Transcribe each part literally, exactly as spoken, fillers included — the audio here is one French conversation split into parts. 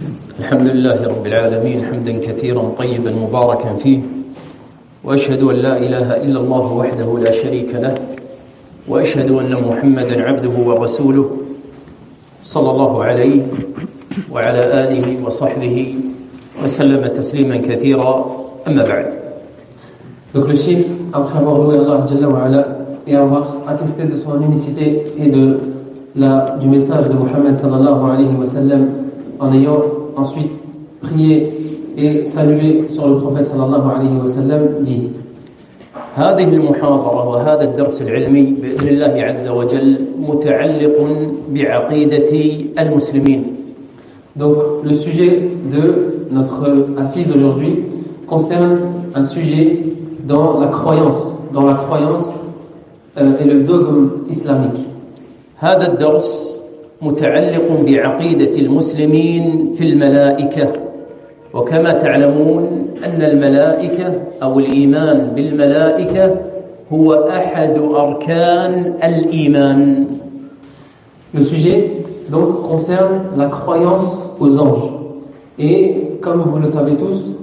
الحمد لله رب العالمين حمدا كثيرا طيبا مباركا فيه وأشهد أن لا إله إلا الله وحده لا شريك له وأشهد أن محمدا عبده ورسوله صلى الله عليه وعلى آله وصحبه وسلم تسليما كثيرا أما بعد. Donc le cheikh, après avoir loué Allah Jalla wa Ala et avoir attesté de son unicité et de la, du message de Muhammad sallallahu alayhi wa sallam, en ayant ensuite prié et salué sur le prophète sallallahu alayhi wa sallam, dit: هذه المحاضرة وهذا الدرس العلمي بإذن الله عز وجل متعلق بعقيدة المسلمين. Donc le sujet de notre assise aujourd'hui concerne un sujet dans la croyance, dans la croyance euh, et le dogme islamique. هذا الدرس متعلق بعقيدة المسلمين في الملائكة، وكما تعلمون أن الملائكة أو الإيمان بالملائكة هو أحد أركان الإيمان. Le sujet donc concerne la croyance aux anges. Et comme vous le savez tous,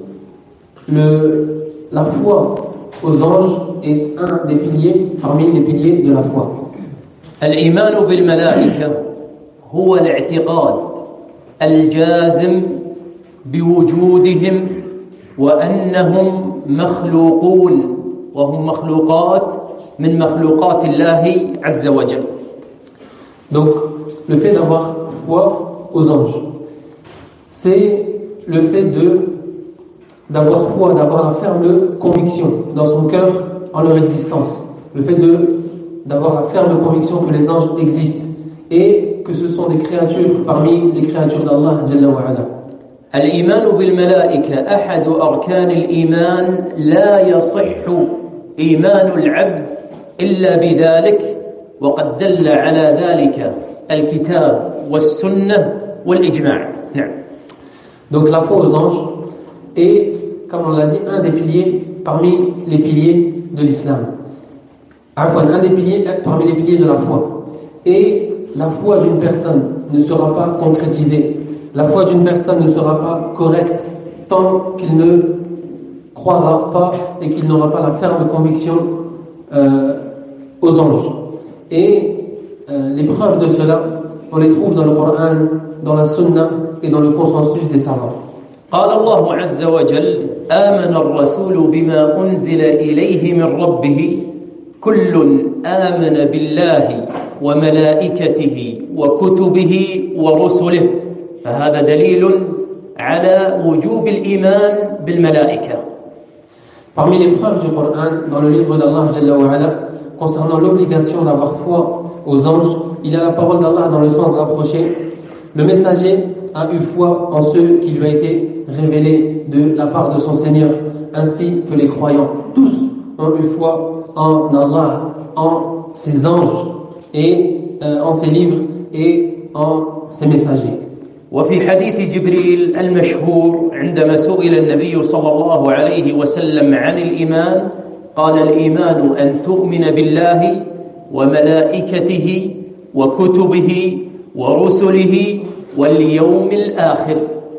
le, la foi aux anges est un des piliers parmi les piliers de la foi. الإيمان بالملائكة هو الاعتقاد الجازم بوجودهم وأنهم مخلوقون وهم مخلوقات من مخلوقات الله عز وجل. Donc le fait d'avoir foi aux anges, c'est le fait de d'avoir foi, d'avoir la ferme conviction dans son cœur en leur existence. Le fait de d'avoir la ferme conviction que les anges existent et que ce sont des créatures parmi les créatures d'Allah Jalla wa Ala. الإيمان بالملائكة أحد أركان الإيمان لا يصح إيمان العبد إلا بذلك وقد دل على ذلك الكتاب والسنة والإجماع. نعم. Donc la foi aux anges est, comme on l'a dit, un des piliers parmi les piliers de l'islam. Enfin, un des piliers parmi les piliers de la foi. Et la foi d'une personne ne sera pas concrétisée. La foi d'une personne ne sera pas correcte tant qu'il ne croira pas et qu'il n'aura pas la ferme conviction euh, aux anges. Et euh, les preuves de cela, on les trouve dans le Coran, dans la Sunna et dans le consensus des savants. قال الله عز وجل: آمن الرسول بما أنزل إليه من ربه كل آمن بالله وملائكته وكتبه ورسله. فهذا دليل على وجوب الإيمان بالملائكة. Parmi les preuves du Coran dans le livre d'Allah Jalla wa Ala concernant l'obligation d'avoir foi aux anges, il y a la parole d'Allah dans le sens rapproché: le messager a eu foi en ce qui lui a été révélé de la part de son Seigneur, ainsi que les croyants. Tous ont eu foi en Allah, en ses anges et euh, en ses livres et en ses messagers. وفي حديث جبريل المشهور عندما سئل النبي صلى الله عليه وسلم عن الإيمان قال: الإيمان أن تؤمن بالله وملائكته وكتبه ورسله واليوم الآخر.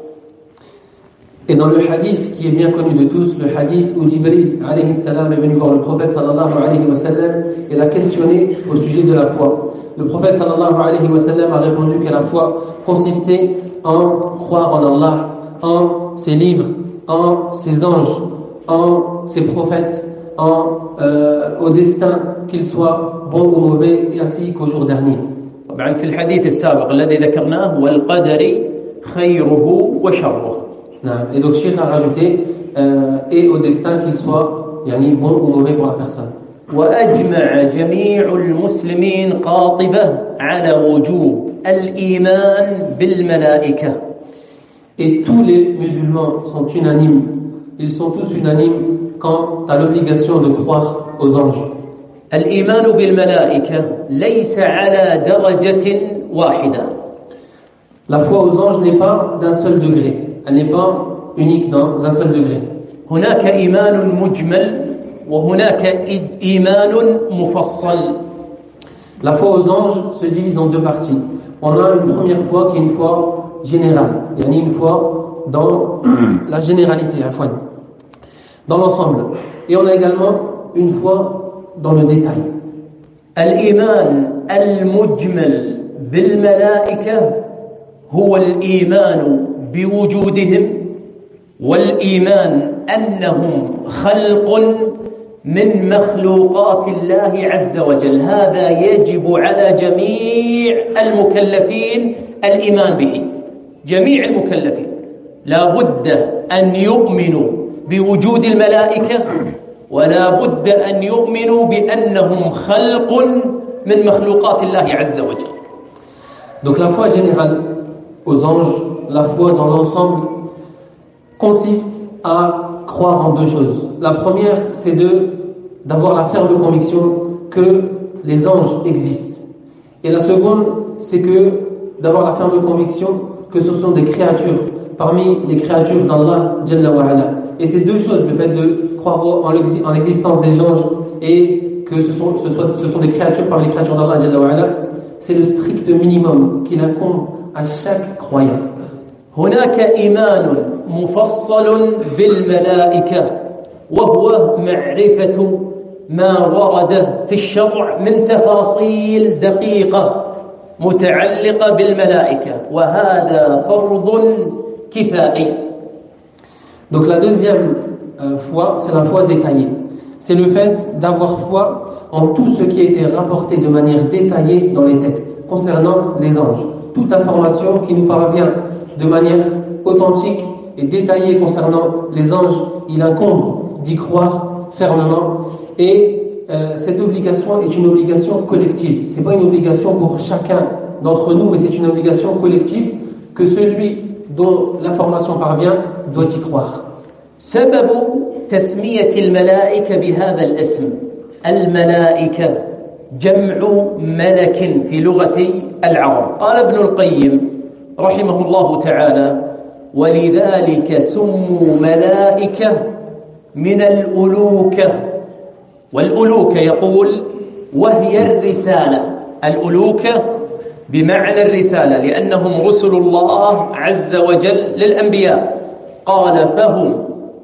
Et dans le hadith qui est bien connu de tous, le hadith où Jibril alayhi salam est venu voir le prophète sallallahu alayhi wa sallam et l'a questionné au sujet de la foi. Le prophète sallallahu alayhi wa sallam a répondu que la foi consistait en croire en Allah, en ses livres, en ses anges, en ses prophètes, en, euh, au destin, qu'il soit bon ou mauvais, ainsi qu'au jour dernier. طبعا في الحديث السابق الذي ذكرناه والقدر خيره وشره. Et donc Cheikh a rajouté euh, et au destin qu'il soit yani, bon ou mauvais pour la personne. وأجمع جميع المسلمين قاطبة على وجوب الإيمان بالملائكة. Et tous les musulmans sont unanimes, ils sont tous unanimes quant à l'obligation de croire aux anges. الإيمان بالملائكة ليس على درجة واحدة. La foi aux anges n'est pas d'un seul degré, elle n'est pas unique dans un seul degré. هناك إيمان مجمل وهناك إيمان مفصل. La foi aux anges se divise en deux parties. On a une première foi qui est une foi générale, yani une foi dans la généralité, afwan, dans l'ensemble. Et on a également une foi dans le détail. الإيمان المجمل بالملائكة هو الإيمان بوجودهم والإيمان أنهم خلق من مخلوقات الله عز وجل. هذا يجب على جميع المكلفين الإيمان به. جميع المكلفين لا بد أن يؤمنوا بوجود الملائكة ولا بد أن يؤمنوا بأنهم خلق من مخلوقات الله عز وجل. Donc la foi générale aux anges, la foi dans l'ensemble consiste à croire en deux choses. La première, c'est de d'avoir la ferme conviction que les anges existent. Et la seconde, c'est que d'avoir la ferme conviction que ce sont des créatures parmi les créatures d'Allah Jalla wa Ala. Et ces deux choses, le fait de croire en l'existence des anges et que ce sont, ce, soit, ce sont des créatures parmi les créatures d'Allah Jalla wa Ala, c'est le strict minimum qu'il incombe à chaque croyant. هناك إيمان مفصل بالملائكة وهو معرفة ما ورد في الشرع من تفاصيل دقيقة متعلقة بالملائكة وهذا فرض كفائي. Donc la deuxième euh, foi, c'est la foi détaillée. C'est le fait d'avoir foi en tout ce qui a été rapporté de manière détaillée dans les textes concernant les anges. Toute information qui nous parvient de manière authentique et détaillée concernant les anges, il incombe d'y croire fermement. Et euh, cette obligation est une obligation collective. C'est pas une obligation pour chacun d'entre nous, mais c'est une obligation collective que celui dont l'information parvient doit y croire. سبب تسمية الملائكة بهذا الاسم الملائكة جمع ملك في لغة العرب. قال ابن القيم رحمه الله تعالى ولذلك سموا ملائكة من الألوكة. والألوكة يقول وهي الرسالة. الألوكة بمعنى الرسالة لأنهم رسل الله عز وجل للأنبياء. قال فهم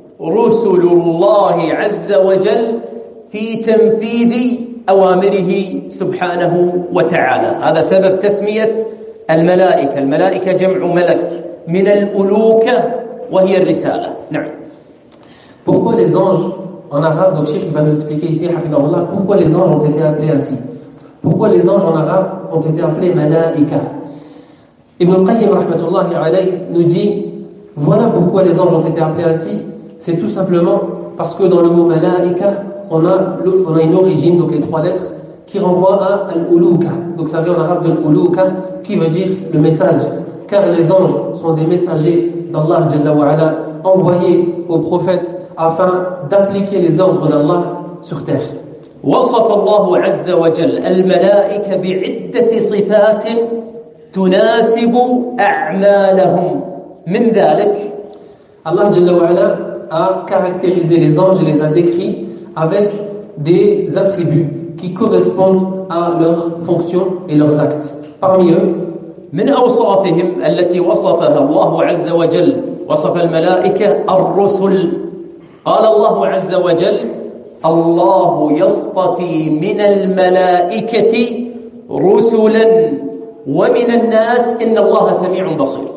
رسل الله عز وجل في تنفيذ أوامره سبحانه وتعالى. هذا سبب تسمية الملائكة. الملائكة جمع ملك من الألوكة وهي الرسالة. نعم. Pourquoi les anges en arabe, donc Cheikh va nous expliquer ici, hafidahullah, pourquoi les anges ont été appelés ainsi. Pourquoi les anges en arabe ont été appelés malaika. Ibn al-Qayyim rahmatullahi alayhi nous dit voilà pourquoi les anges ont été appelés ainsi. C'est tout simplement parce que dans le mot malaika, on a, on a une origine, donc les trois lettres, qui renvoie à al-uluka. Donc ça vient en arabe de al-uluka, qui veut dire le message. Car les anges sont des messagers d'Allah Jalla wa Ala, envoyés aux prophètes afin d'appliquer les ordres d'Allah sur terre. وصف الله عز وجل الملائكة بعدة صفات تناسب أعمالهم. من ذلك Allah Jalla wa Ala a caractérisé les anges et les a décrits avec des attributs qui correspondent à leurs fonctions et leurs actes. Parmi eux, من أوصافهم التي وصفها الله عز وجل وصف الملائكة الرسل. قال الله عز وجل الله يصطفي من الملائكة رسلا ومن الناس إن الله سميع بصير.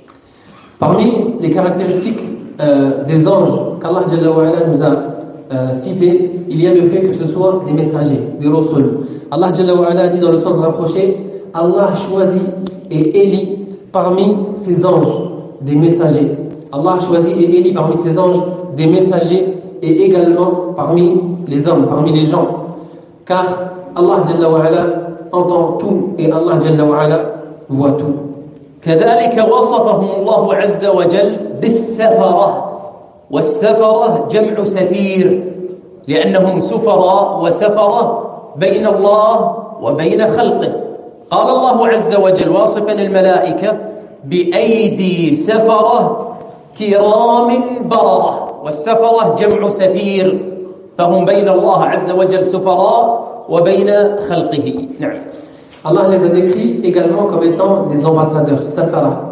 Parmi les caractéristiques euh, des anges qu'Allah Jalla wa Ala nous a euh, citées, il y a le fait que ce soit des messagers, des rusul. Allah Jalla wa Ala dit dans le sens rapproché, Allah choisit et élit parmi ses anges des messagers. Allah choisit et élit parmi ses anges des messagers et également parmi les hommes, parmi les gens. Car Allah Jalla wa Ala entend tout et Allah Jalla wa Ala voit tout. كذلك وصفهم الله عز وجل بالسفرة. والسفرة جمع سفير لأنهم سفراء وسفرة بين الله وبين خلقه. قال الله عز وجل واصفا الملائكة بأيدي سفرة كرام بررة. والسفرة جمع سفير فهم بين الله عز وجل سفراء وبين خلقه. نعم. Allah les a décrits également comme étant des ambassadeurs, safara.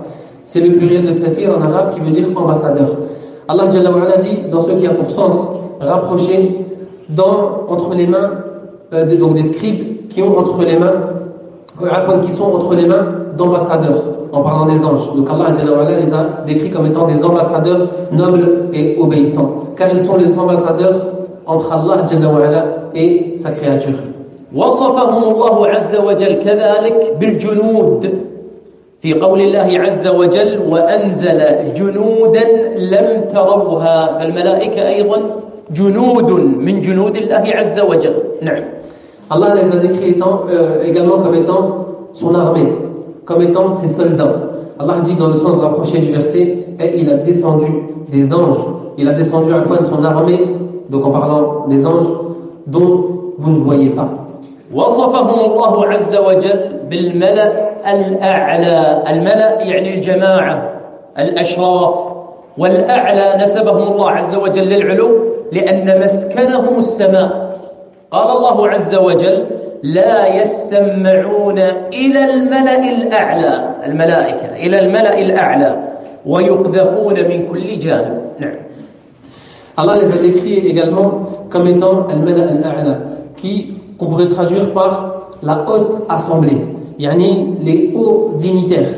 c'est le pluriel de Safir en arabe qui veut dire ambassadeur. Allah Jalla wa Ala dit dans ce qui a pour sens rapprocher dans, entre les mains euh, des, donc des scribes qui ont entre les mains euh, qui sont entre les mains d'ambassadeurs en parlant des anges. Donc Allah Jalla wa Ala les a décrits comme étant des ambassadeurs nobles et obéissants car ils sont les ambassadeurs entre Allah Jalla wa Ala et sa créature. وصفهم الله عز وجل كذلك بالجنود في قول الله عز وجل وأنزل جنودا لم تروها فالملائكة أيضا جنود من جنود الله عز وجل. نعم. Allah les a décrits étant, euh, également comme étant son armée, comme étant ses soldats. Allah dit dans le sens rapproché du verset et il a descendu des anges, il a descendu à la fois de son armée, donc en parlant des anges dont vous ne voyez pas. وصفهم الله عز وجل بالملأ الأعلى. الملأ يعني الجماعة الأشراف والأعلى نسبهم الله عز وجل للعلو لأن مسكنهم السماء. قال الله عز وجل لا يسمعون إلى الملأ الأعلى الملائكة إلى الملأ الأعلى ويقذفون من كل جانب. نعم. Allah les a décrits également comme étant al-mala al-a'la qui qu'on pourrait traduire par la haute assemblée, yani les hauts dignitaires.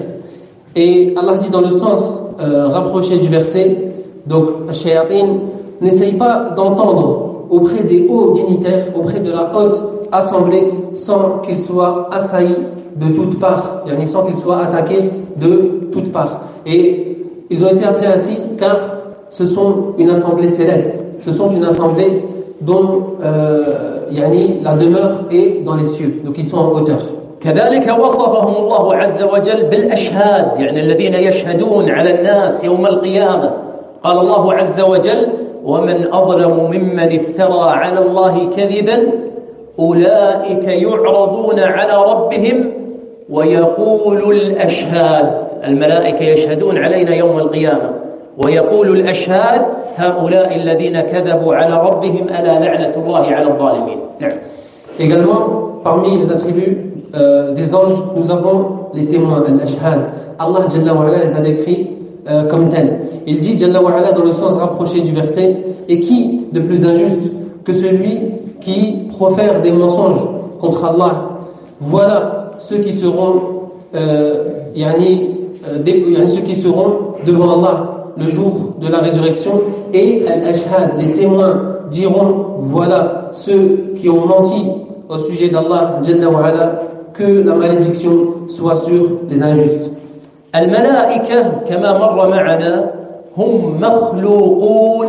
Et Allah dit dans le sens euh, rapproché du verset, donc Shayatin n'essaye pas d'entendre auprès des hauts dignitaires, auprès de la haute assemblée, sans qu'ils soient assaillis de toutes parts, yani sans qu'ils soient attaqués de toutes parts. Et ils ont été appelés ainsi car ce sont une assemblée céleste, ce sont une assemblée dont euh, يعني la demeure est dans les cieux, donc ils sont en hauteur. كذلك وصفهم الله عز وجل بالأشهاد يعني الذين يشهدون على الناس يوم القيامة. قال الله عز وجل ومن أظلم ممن افترى على الله كذبا أولئك يعرضون على ربهم ويقول الأشهاد الملائكة يشهدون علينا يوم القيامة ويقول الأشهاد هؤلاء الذين كذبوا على ربهم ألا لعنة الله على الظالمين. نعم. Également, parmi les attributs euh, des anges, nous avons les témoins, al-ashhad. Allah Jalla wa Ala les a décrits euh, comme tels. Il dit Jalla wa Ala dans le sens rapproché du verset et qui de plus injuste que celui qui profère des mensonges contre Allah. Voilà ceux qui seront euh, yani, euh, des, yani ceux qui seront devant Allah le jour de la résurrection et al-ashhad, les témoins diront voilà ceux qui ont menti au sujet d'Allah Jalla wa Ala, que la malédiction soit sur les injustes. الملائكة كما مر معنا هم مخلوقون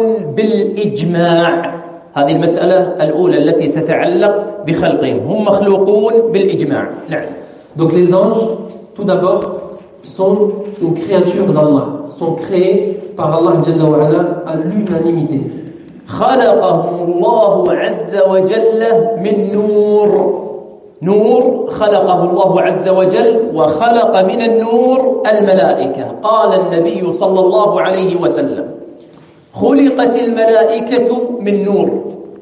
بالإجماع. هذه المسألة الأولى التي تتعلق بخلقهم هم مخلوقون بالإجماع. نعم. Donc les anges tout d'abord sont une créature d'Allah, sont créés par Allah Jalla wa Ala à l'unanimité. خلقهم الله عز وجل من نور. نور خلقه الله عز وجل وخلق من النور الملائكة. قال النبي صلى الله عليه وسلم خلقت الملائكة من نور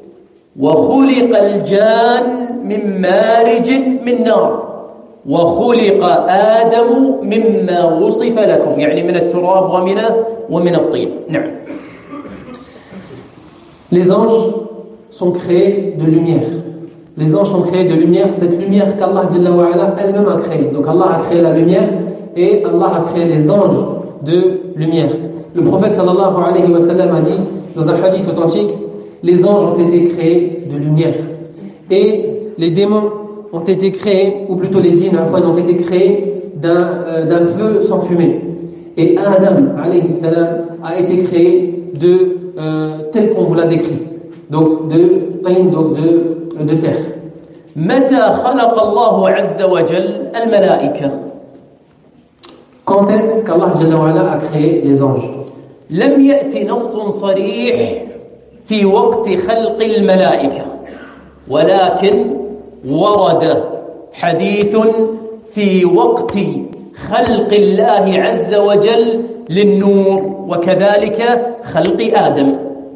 وخلق الجان من مارج من نار وخلق آدم مما وصف لكم يعني من التراب ومن ومن الطين. نعم. Les anges sont créés de lumière. Les anges sont créés de lumière, cette lumière qu'Allah Jalla wa Ala elle-même a créée. Donc Allah a créé la lumière et Allah a créé les anges de lumière. Le prophète sallallahu alayhi wa sallam a dit dans un hadith authentique, les anges ont été créés de lumière et les démons ont été créés, ou plutôt les djinns ont été créés d'un, euh, d'un feu sans fumée. Et Adam alayhi salam a été créé de euh, tel qu'on vous l'a décrit, donc de donc de, de terre. متى خلق الله عز وجل الملائكة؟ Quand est-ce qu'Allah Jalla wa Ala a créé les anges? لم يأتي نص صريح في وقت خلق الملائكة ولكن ورد حديث في وقت خلق الله عز وجل للنور وكذلك خلق آدم.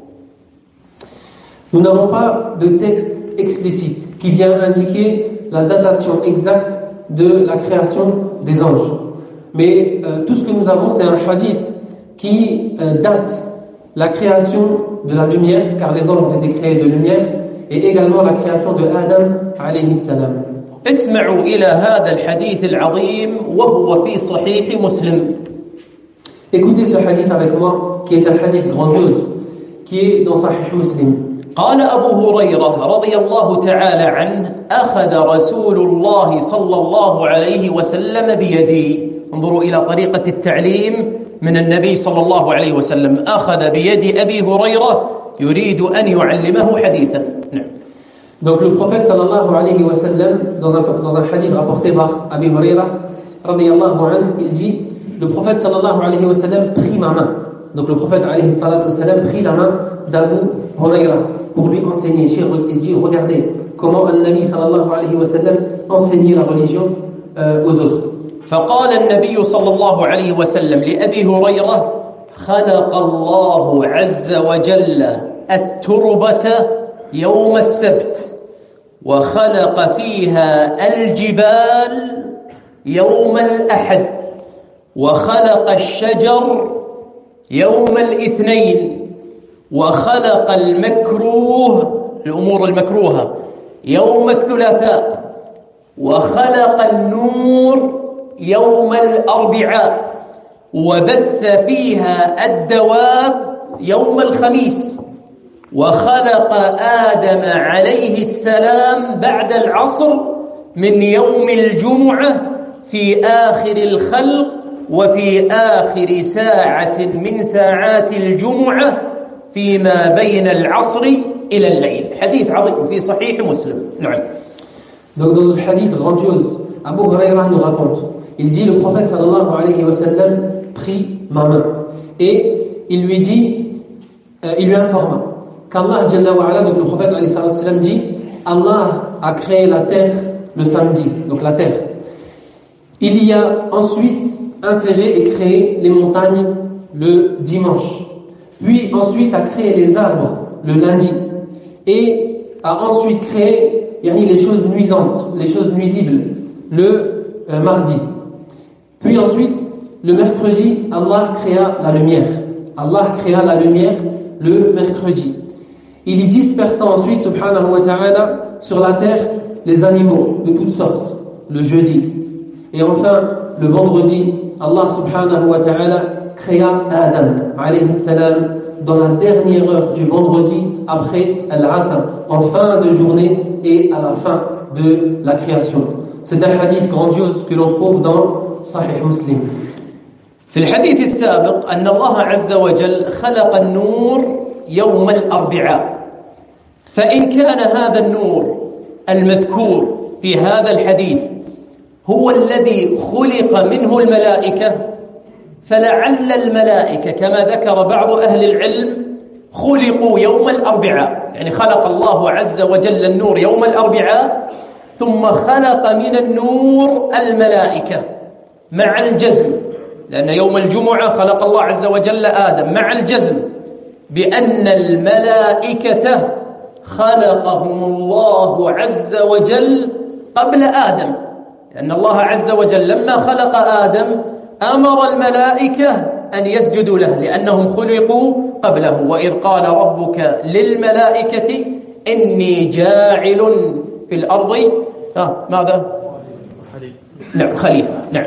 Nous n'avons pas de texte explicite qui vient indiquer la datation exacte de la création des anges. Mais euh, tout ce que nous avons, c'est un hadith qui euh, date la création de la lumière, car les anges ont été créés de lumière, et également la création de Adam alayhi salam. اسمعوا إلى هذا الحديث العظيم وهو في صحيح مسلم. Écoutez ce hadith avec moi, qui est un hadith grandiose, qui est dans Sahih Muslim. قال أبو هريرة رضي الله تعالى عنه أخذ رسول الله صلى الله عليه وسلم بيدي. انظروا إلى طريقة التعليم من النبي صلى الله عليه وسلم. أخذ بيد أبي هريرة يريد أن يعلمه حديثا. نعم. Donc le prophète sallallahu alayhi wa sallam, dans un, dans un hadith rapporté par Abi Huraira radiyallahu anhu, il dit, le prophète sallallahu alayhi wa sallam prit ma main. Donc le prophète alayhi salatu wa sallam prit la main d'Abu Huraira pour lui enseigner. Il dit, regardez comment un Nabi sallallahu alayhi wa sallam enseignait la religion euh, aux autres. فقال النبي صلى الله عليه وسلم لأبي هريرة خلق الله عز وجل التربة يوم السبت وخلق فيها الجبال يوم الأحد وخلق الشجر يوم الاثنين وخلق المكروه الأمور المكروهة يوم الثلاثاء وخلق النور يوم الأربعاء وبث فيها الدواب يوم الخميس وخلق آدم عليه السلام بعد العصر من يوم الجمعة في آخر الخلق وفي آخر ساعة من ساعات الجمعة فيما بين العصر إلى الليل. حديث عظيم في صحيح مسلم. نعم. Donc dans ce hadith grandiose, Abu Huraira nous raconte, il dit, le prophète sallallahu alayhi wa sallam prit ma main et il lui dit, euh, il lui informa qu'Allah Jalla wa Ala, donc le prophète alayhi salatu wa sallam dit, Allah a créé la terre le samedi, donc la terre. Il y a ensuite inséré et créé les montagnes le dimanche. Puis ensuite a créé les arbres le lundi. Et a ensuite créé yani, les choses nuisantes, les choses nuisibles le euh, mardi. Puis ensuite, le mercredi, Allah créa la lumière. Allah créa la lumière le mercredi. Il y dispersa ensuite, subhanahu wa ta'ala, sur la terre les animaux de toutes sortes, le jeudi. Et enfin, le vendredi, Allah subhanahu wa ta'ala créa Adam, alayhi salam, dans la dernière heure du vendredi, après Al-Asr, en fin de journée et à la fin de la création. C'est un hadith grandiose que l'on trouve dans Sahih Muslim. في الحديث السابق أن الله عز وجل خلق النور يوم الأربعاء. فإن كان هذا النور المذكور في هذا الحديث هو الذي خلق منه الملائكة، فلعل الملائكة كما ذكر بعض أهل العلم خلقوا يوم الأربعاء، يعني خلق الله عز وجل النور يوم الأربعاء ثم خلق من النور الملائكة مع الجزم، لأن يوم الجمعة خلق الله عز وجل آدم، مع الجزم بأن الملائكة خلقهم الله عز وجل قبل آدم، لأن الله عز وجل لما خلق آدم أمر الملائكة أن يسجدوا له لأنهم خلقوا قبله. وإذ قال ربك للملائكة إني جاعل في الأرض آه ماذا؟ نعم خليفة. نعم.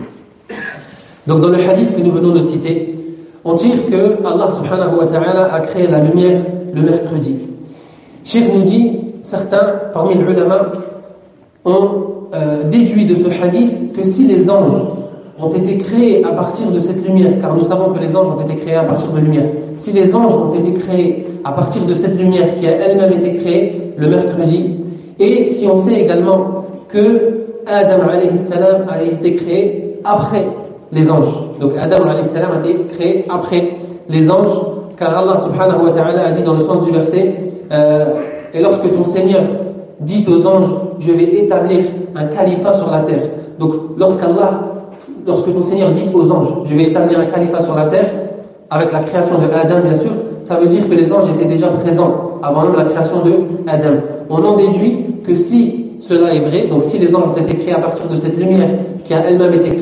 Donc dans le hadith que nous venons de citer, on tire que Allah subhanahu wa ta'ala a créé la lumière le mercredi. Cheikh nous dit, certains parmi les ulama ont euh, déduit de ce hadith que si les anges ont été créés à partir de cette lumière, car nous savons que les anges ont été créés à partir de lumière, si les anges ont été créés à partir de cette lumière qui a elle-même été créée le mercredi, et si on sait également que Adam alayhi salam a été créé après les anges, donc Adam alayhi salam a été créé après les anges, car Allah subhanahu wa ta'ala a dit dans le sens du verset euh, et lorsque ton Seigneur dit aux anges, je vais établir un califat sur la terre. Donc lorsqu'Allah Lorsque ton Seigneur dit aux anges, je vais établir un califat sur la terre, avec la création de Adam, bien sûr, ça veut dire que les anges étaient déjà présents avant même la création de Adam. On en déduit que si cela est vrai, donc si les anges ont été créés à partir de cette lumière qui a elle-même été créée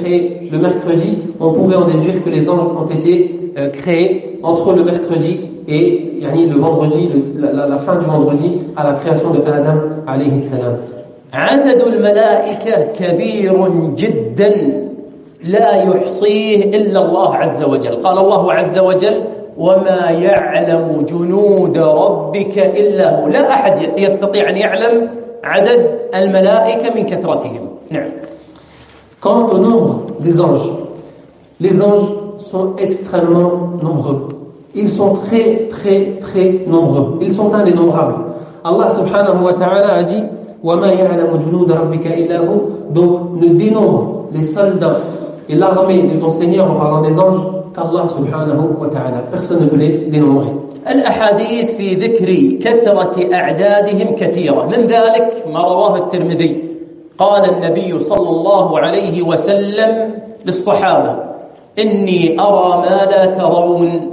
le mercredi, on pourrait en déduire que les anges ont été euh, créés entre le mercredi et yani, le vendredi, le, la, la fin du vendredi à la création de Adam alayhi salam. عدد الملائكة كبير جدا لا يحصيه إلا الله عز وجل. قال الله عز وجل وما يعلم جنود ربك إلا هو. لا أحد يستطيع أن يعلم عدد الملائكة من كثرتهم. نعم. Quant au nombre des anges, les anges sont extrêmement nombreux. Ils sont très très très nombreux. Ils sont indénombrables. Allah subhanahu wa ta'ala a dit وَمَا يَعْلَمُ جُنُودَ رَبِّكَ إِلَّا هُ. Donc ne dénombre les soldats et l'armée de ton Seigneur en parlant des anges qu'Allah subhanahu wa ta'ala. Personne ne peut les dénombrer. الأحاديث في ذكر كثرة أعدادهم كثيرة. من ذلك ما رواه الترمذي قال النبي صلى الله عليه وسلم للصحابة إني أرى ما لا ترون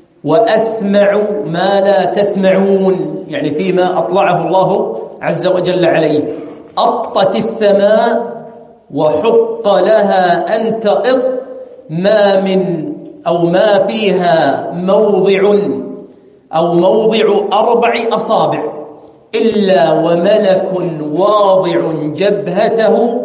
وأسمع ما لا تسمعون، يعني فيما أطلعه الله عز وجل عليه. أطت السماء وحق لها أن تقط ما من أو ما فيها موضع أو موضع أربع أصابع إلا وملك واضع جبهته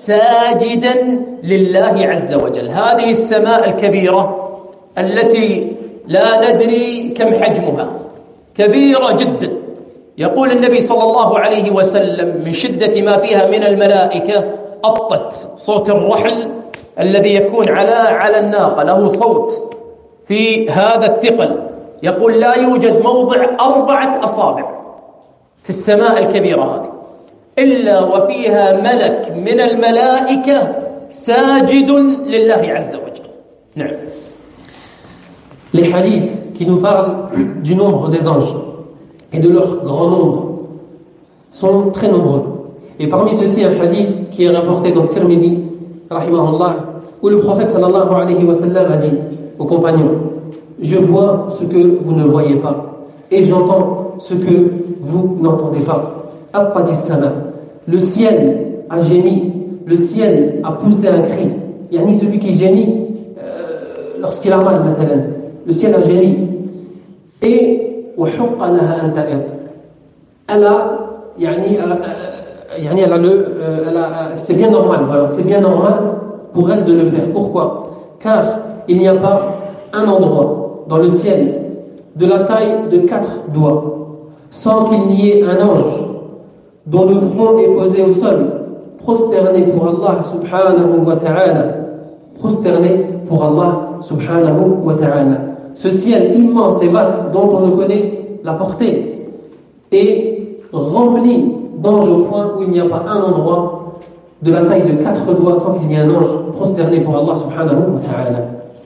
ساجدا لله عز وجل. هذه السماء الكبيرة التي لا ندري كم حجمها، كبيرة جدا. يقول النبي صلى الله عليه وسلم من شدة ما فيها من الملائكة أطت، صوت الرحل الذي يكون على على الناقة له صوت في هذا الثقل. يقول لا يوجد موضع أربعة أصابع في السماء الكبيرة هذه إلا وفيها ملك من الملائكة ساجد لله عز وجل. نعم. Les hadiths qui nous parlent du nombre des anges et de leur grand nombre sont très nombreux. Et parmi ceux-ci, un hadith qui est rapporté dans Tirmidhi, rahimahullah, où le prophète sallallahu alayhi wa sallam a dit aux compagnons: je vois ce que vous ne voyez pas et j'entends ce que vous n'entendez pas. Attatis sama. Le ciel a gémi, le ciel a poussé un cri. Yani celui qui gémit euh, lorsqu'il a mal, مثلا. Le ciel a gémi. Et وحق لها أن تأط. Elle a, yani, elle a, yani, elle a le, elle a, c'est bien normal, voilà, c'est bien normal pour elle de le faire. Pourquoi? Car il n'y a pas un endroit dans le ciel de la taille de quatre doigts sans qu'il n'y ait un ange dont le front est posé au sol, prosterné pour Allah subhanahu wa ta'ala, prosterné pour Allah subhanahu wa ta'ala. Ce ciel immense et vaste dont on ne connaît la portée est rempli d'anges au point où il n'y a pas un endroit de la taille de quatre doigts sans qu'il y ait un ange prosterné pour Allah subhanahu wa ta'ala.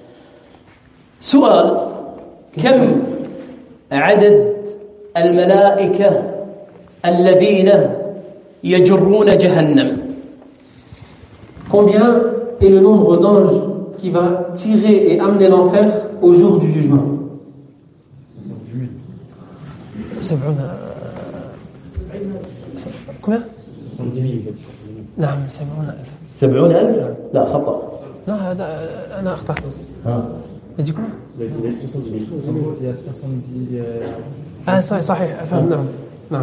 سؤال: كم عدد الملائكة الذين يجرون جهنم؟ Combien est le nombre d'anges qui va tirer et amener l'enfer au jour du jugement? Combien? soixante-dix mille. نعم سبعون ألف. سبعون ألف؟ لا خطأ. لا هذا أنا أخطأت. ها. يجي كم؟ Il y a soixante-dix. Ah صحيح أفهم. نعم نعم.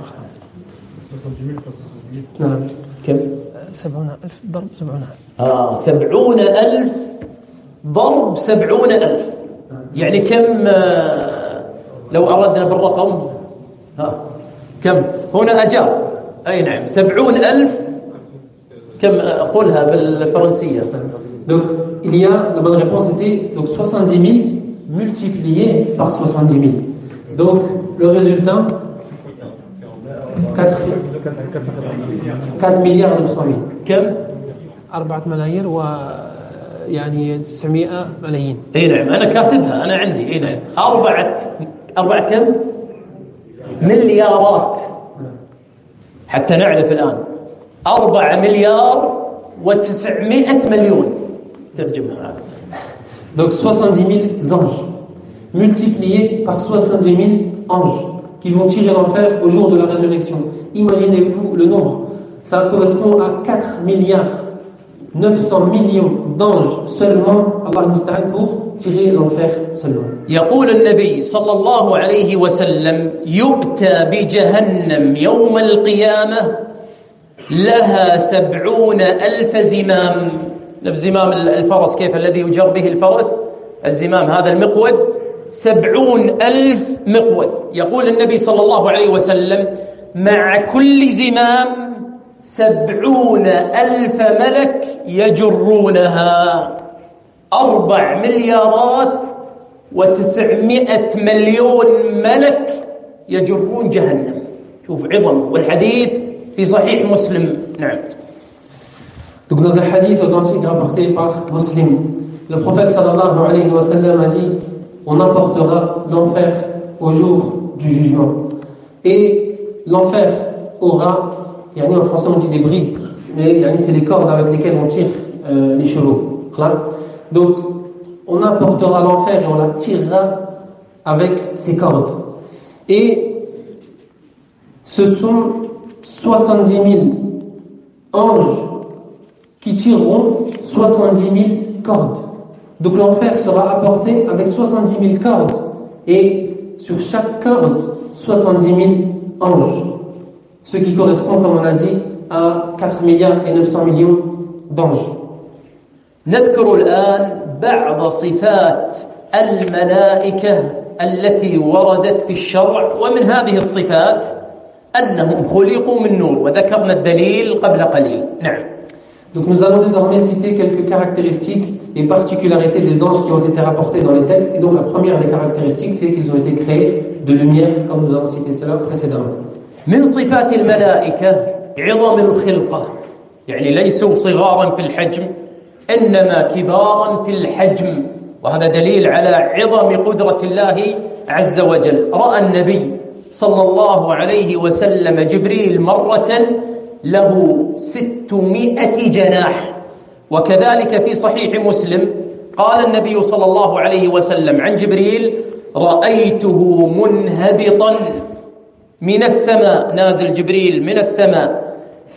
نعم. كم؟ سبعون ألف ضرب سبعون ألف. آه سبعون ألف ضرب سبعون ألف. يعني كم لو أردنا بالرقم؟ ها كم؟ هنا أجاب. أي نعم سبعون ألف. كم أقولها بالفرنسية؟ Donc il y a, la bonne réponse était donc soixante-dix mille multiplié par soixante-dix mille. Donc le résultat quatre milliards neuf cent mille. كم؟ أربعة ملايير و يعني تسعمائة ملايين. اي نعم انا كاتبها انا عندي. اي نعم أربعة أربعة كم؟ مليارات. حتى نعرف الآن أربعة مليار وتسعمائة مليون. ترجمها. Donc soixante-dix mille anges multipliés par soixante-dix mille anges qui vont tirer l'enfer au jour de la résurrection. Imaginez-vous le nombre. Ça correspond à quatre milliards neuf cents millions d'anges seulement, Allah musta'an, pour tirer l'enfer seulement. يقول النبي صلى الله عليه وسلم يؤتى بجهنم يوم القيامة لها سبعون ألف زمام. زمام الفرس كيف الذي يجر به الفرس، الزمام هذا المقود، سبعون ألف مقود. يقول النبي صلى الله عليه وسلم مع كل زمام سبعون ألف ملك يجرونها، أربع مليارات وتسعمائة مليون ملك يجرون جهنم. شوف عظم، والحديث في صحيح مسلم. نعم. Donc dans un hadith authentique rapporté par Muslim, le prophète sallallahu alayhi wa sallam a dit: on apportera l'enfer au jour du jugement. Et l'enfer aura, yani en français on dit des brides, mais yani c'est les cordes avec lesquelles on tire euh, les chevaux. Classe. Donc on apportera l'enfer et on la tirera avec ces cordes. Et ce sont soixante-dix mille anges qui tireront soixante-dix mille cordes. Donc l'enfer sera apporté avec soixante-dix mille cordes et sur chaque corde soixante-dix mille anges, ce qui correspond, comme on a dit, à quatre milliards et neuf cents millions d'anges. نذكر الآن بعض صفات الملائكة التي وردت في الشرع، ومن هذه الصفات أنهم خلقوا من نور، وذكرنا الدليل قبل قليل. نعم. Donc nous allons désormais citer quelques caractéristiques et particularités des anges qui ont été rapportés dans les textes. Et donc la première des caractéristiques, c'est qu'ils ont été créés de lumière, comme nous avons cité cela précédemment. من صفات الملائكة عظم الخلقة، يعني ليسوا صغارا في الحجم إنما كبارا في الحجم، وهذا دليل على عظم قدرة الله عز وجل. رأى النبي صلى الله عليه وسلم جبريل مرة له ستمائة جناح. وكذلك في صحيح مسلم قال النبي صلى الله عليه وسلم عن جبريل: رأيته منهبطا من السماء، نازل جبريل من السماء،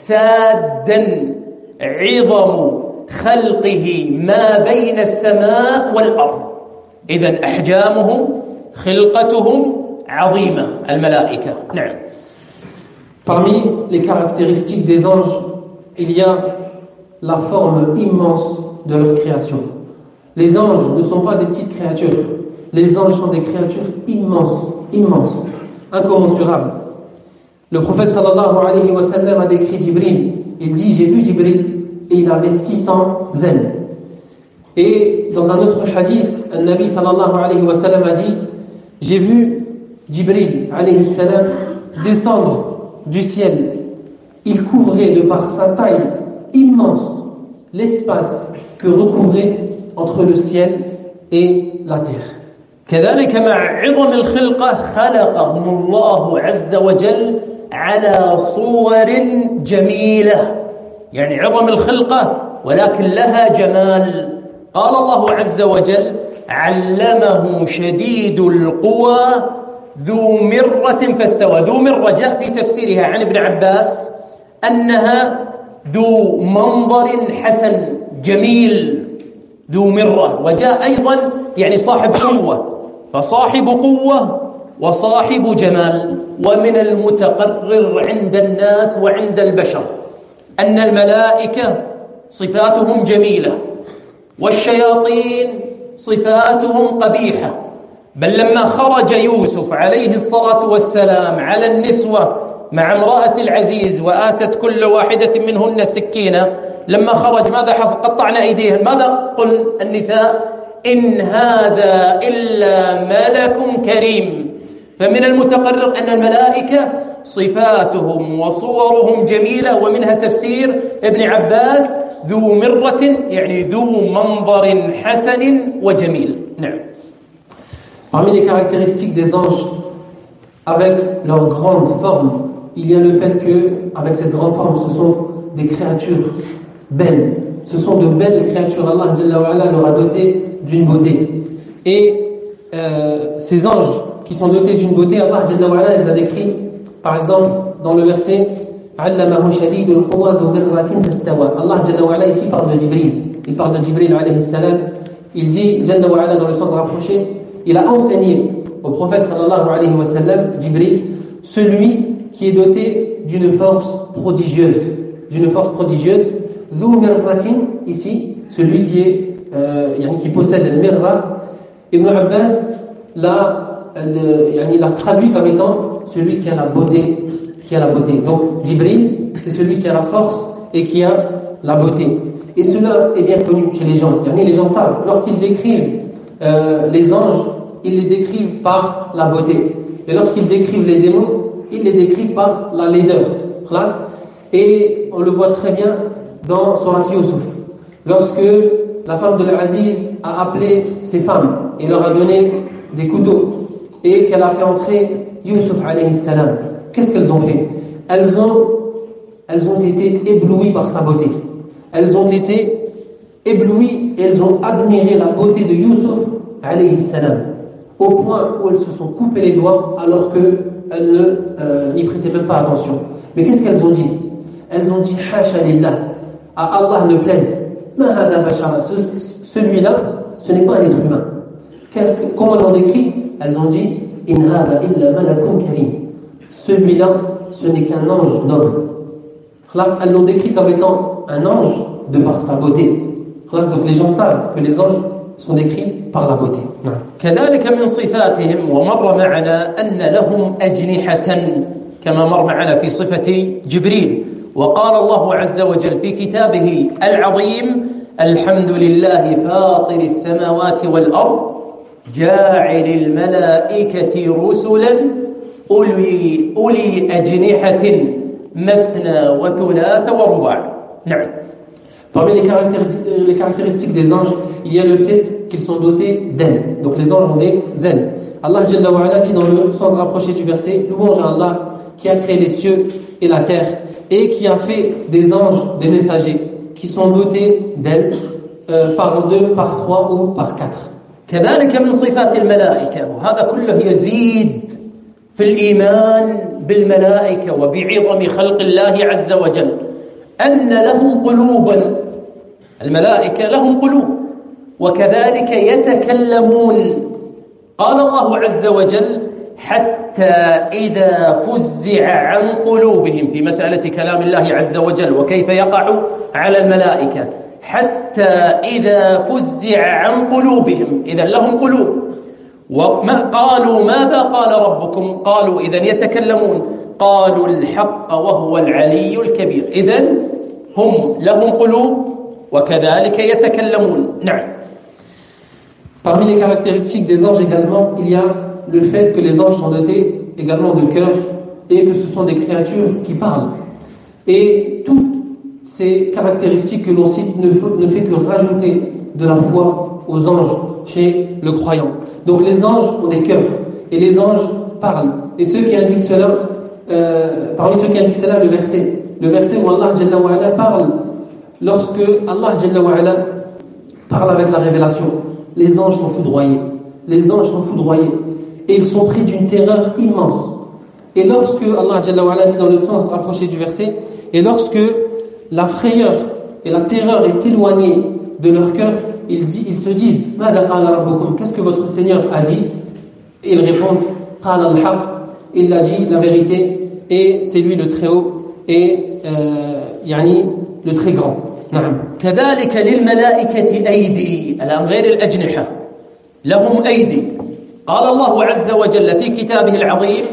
سادا عظم خلقه ما بين السماء والأرض. إذن أحجامهم خلقتهم عظيمة الملائكة. نعم. Parmi les caractéristiques des anges, il y a la forme immense de leur création. Les anges ne sont pas des petites créatures. Les anges sont des créatures immenses, immenses, incommensurables. Le prophète sallallahu alayhi wa sallam a décrit Jibril. Il dit: j'ai vu Jibril et il avait six cents ailes. Et dans un autre hadith, le Nabi sallallahu alayhi wa sallam a dit: j'ai vu Jibril alayhi salam descendre du ciel. Il couvrait de par sa taille immense l'espace que recouvrait entre le ciel et la terre. كذلك مع عظم الخلقة خلقهم الله عز وجل على صور جميلة، يعني عظم الخلقة ولكن لها جمال. قال الله عز وجل: علمه شديد القوى ذو مرة فاستوى. ذو مرة جاء في تفسيرها عن ابن عباس أنها ذو منظر حسن جميل، ذو مرة، وجاء أيضا يعني صاحب قوة، فصاحب قوة وصاحب جمال. ومن المتقرر عند الناس وعند البشر أن الملائكة صفاتهم جميلة والشياطين صفاتهم قبيحة. بل لما خرج يوسف عليه الصلاة والسلام على النسوة مع امرأة العزيز وآتت كل واحدة منهن السكينة، لما خرج ماذا حصل؟ قطعنا أيديهن. ماذا قل النساء؟ إن هذا إلا ملك كريم. فمن المتقرر أن الملائكة صفاتهم وصورهم جميلة، ومنها تفسير ابن عباس ذو مرة، يعني ذو منظر حسن وجميل. نعم. Parmi les caractéristiques des anges, avec leur grande forme, il y a le fait que, avec cette grande forme, ce sont des créatures belles. Ce sont de belles créatures. Allah Jalla wa Ala leur a doté d'une beauté. Et euh, ces anges qui sont dotés d'une beauté, Allah Jalla wa Ala les a décrits, par exemple, dans le verset علمه شديد القوى ذو مرة فاستوى. Allah Jalla wa ala ici parle de Jibril. Il parle de Jibril alayhi salam. Il dit Jalla wa ala dans le sens rapproché, il a enseigné au prophète sallallahu alayhi wa sallam, Jibril, celui qui est doté d'une force prodigieuse, d'une force prodigieuse, ذو مرة ici, celui qui est euh, qui possède le mirra. Ibn Abbas l'a, euh, l'a traduit comme étant celui qui a la beauté, qui a la beauté. Donc Jibril, c'est celui qui a la force et qui a la beauté. Et cela est bien connu chez les gens. Les gens savent. Lorsqu'ils décrivent euh, les anges, ils les décrivent par la beauté. Et lorsqu'ils décrivent les démons, ils les décrivent par la laideur. Et on le voit très bien dans Surat Yusuf. Lorsque la femme de l'Aziz a appelé ses femmes et leur a donné des couteaux et qu'elle a fait entrer Yusuf alayhi salam, qu'est-ce qu'elles ont fait? Elles ont, elles ont été éblouies par sa beauté. Elles ont été éblouies et elles ont admiré la beauté de Yusuf alayhi salam, au point où elles se sont coupées les doigts alors qu'elles ne, euh, n'y prêtaient même pas attention. Mais qu'est-ce qu'elles ont dit? Elles ont dit Hasha lillah, à Allah ne plaise. Celui-là, ce n'est pas un être humain. Qu'est-ce que, comment on décrit? Elles ont dit In hada illa malakun karim. Celui-là, ce n'est qu'un ange noble. Elles l'ont décrit comme étant un ange de par sa beauté. Donc les gens savent que les anges sont décrits par la beauté. كذلك من صفاتهم ومر معنا أن لهم أجنحة كما مر معنا في صفة جبريل. وقال الله عز وجل في كتابه العظيم الحمد لله فاطر السماوات والأرض جاعل الملائكة رسلا أولي, أولي أجنحة مثنى وثلاث ورباع. نعم. Parmi les caractéristiques, les caractéristiques des anges, il y a le fait qu'ils sont dotés d'ailes. Donc les anges ont des ailes. Allah Jalla wa ala dit dans le sens rapproché du verset, louange à Allah qui a créé les cieux et la terre et qui a fait des anges, des messagers, qui sont dotés d'ailes euh, par deux, par trois ou par quatre. كذلك من صفات الملائكة وهذا كله يزيد في الإيمان بالملائكة وبعظم خلق الله عز وجل أن لهم قلوبا. الملائكة لهم قلوب وكذلك يتكلمون. قال الله عز وجل حتى إذا فزع عن قلوبهم في مسألة كلام الله عز وجل وكيف يقع على الملائكة حتى إذا فزع عن قلوبهم إذا لهم قلوب وما قالوا ماذا قال ربكم قالوا إذن يتكلمون قالوا الحق وهو العلي الكبير. إذن هم لهم قلوب وكذلك يتكلمون. نعم. Parmi les caractéristiques des anges également, il y a le fait que les anges sont dotés également de cœur et que ce sont des créatures qui parlent. Et toutes ces caractéristiques que l'on cite ne, ne fait que rajouter de la foi aux anges chez le croyant. Donc les anges ont des cœurs et les anges parlent. Et ceux qui indiquent cela, euh, parmi ceux qui indiquent cela, le verset, le verset où Allah Jalla wa ala parle, lorsque Allah Jalla wa ala parle avec la révélation, les anges sont foudroyés. Les anges sont foudroyés et ils sont pris d'une terreur immense. Et lorsque Allah Jalla wa ala dit dans le sens rapproché du verset, et lorsque la frayeur et la terreur est éloignée de leur cœur, ils, dit, ils se disent qu'est-ce que votre Seigneur a dit? Et ils répondent il a dit la vérité et c'est lui le très haut et euh, yani, le très grand. نعم. كذلك للملائكة أيدي الآن غير الأجنحة لهم أيدي. قال الله عز وجل في كتابه العظيم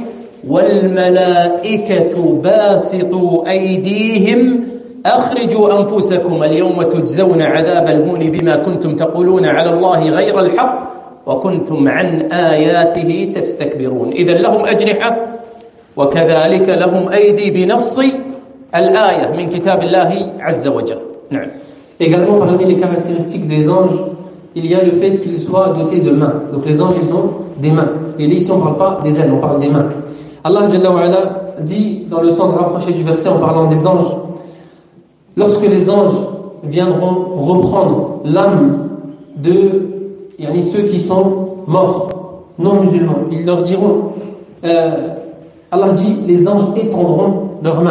والملائكة باسطوا أيديهم أخرجوا أنفسكم اليوم تجزون عذاب الهون بما كنتم تقولون على الله غير الحق وكنتم عن آياته تستكبرون. إذن لهم أجنحة وكذلك لهم أيدي بنص الآية من كتاب الله عز وجل. نعم. Également parmi les caractéristiques des anges, il y a le fait qu'ils soient dotés de mains. Donc les anges, ils ont des mains. Et ici, on ne parle pas des ailes, on parle des mains. Allah Jalla wa ala dit dans le sens rapproché du verset en parlant des anges, lorsque les anges viendront reprendre l'âme de yani ceux qui sont morts, non musulmans, ils leur diront, euh, Allah dit, les anges étendront leurs mains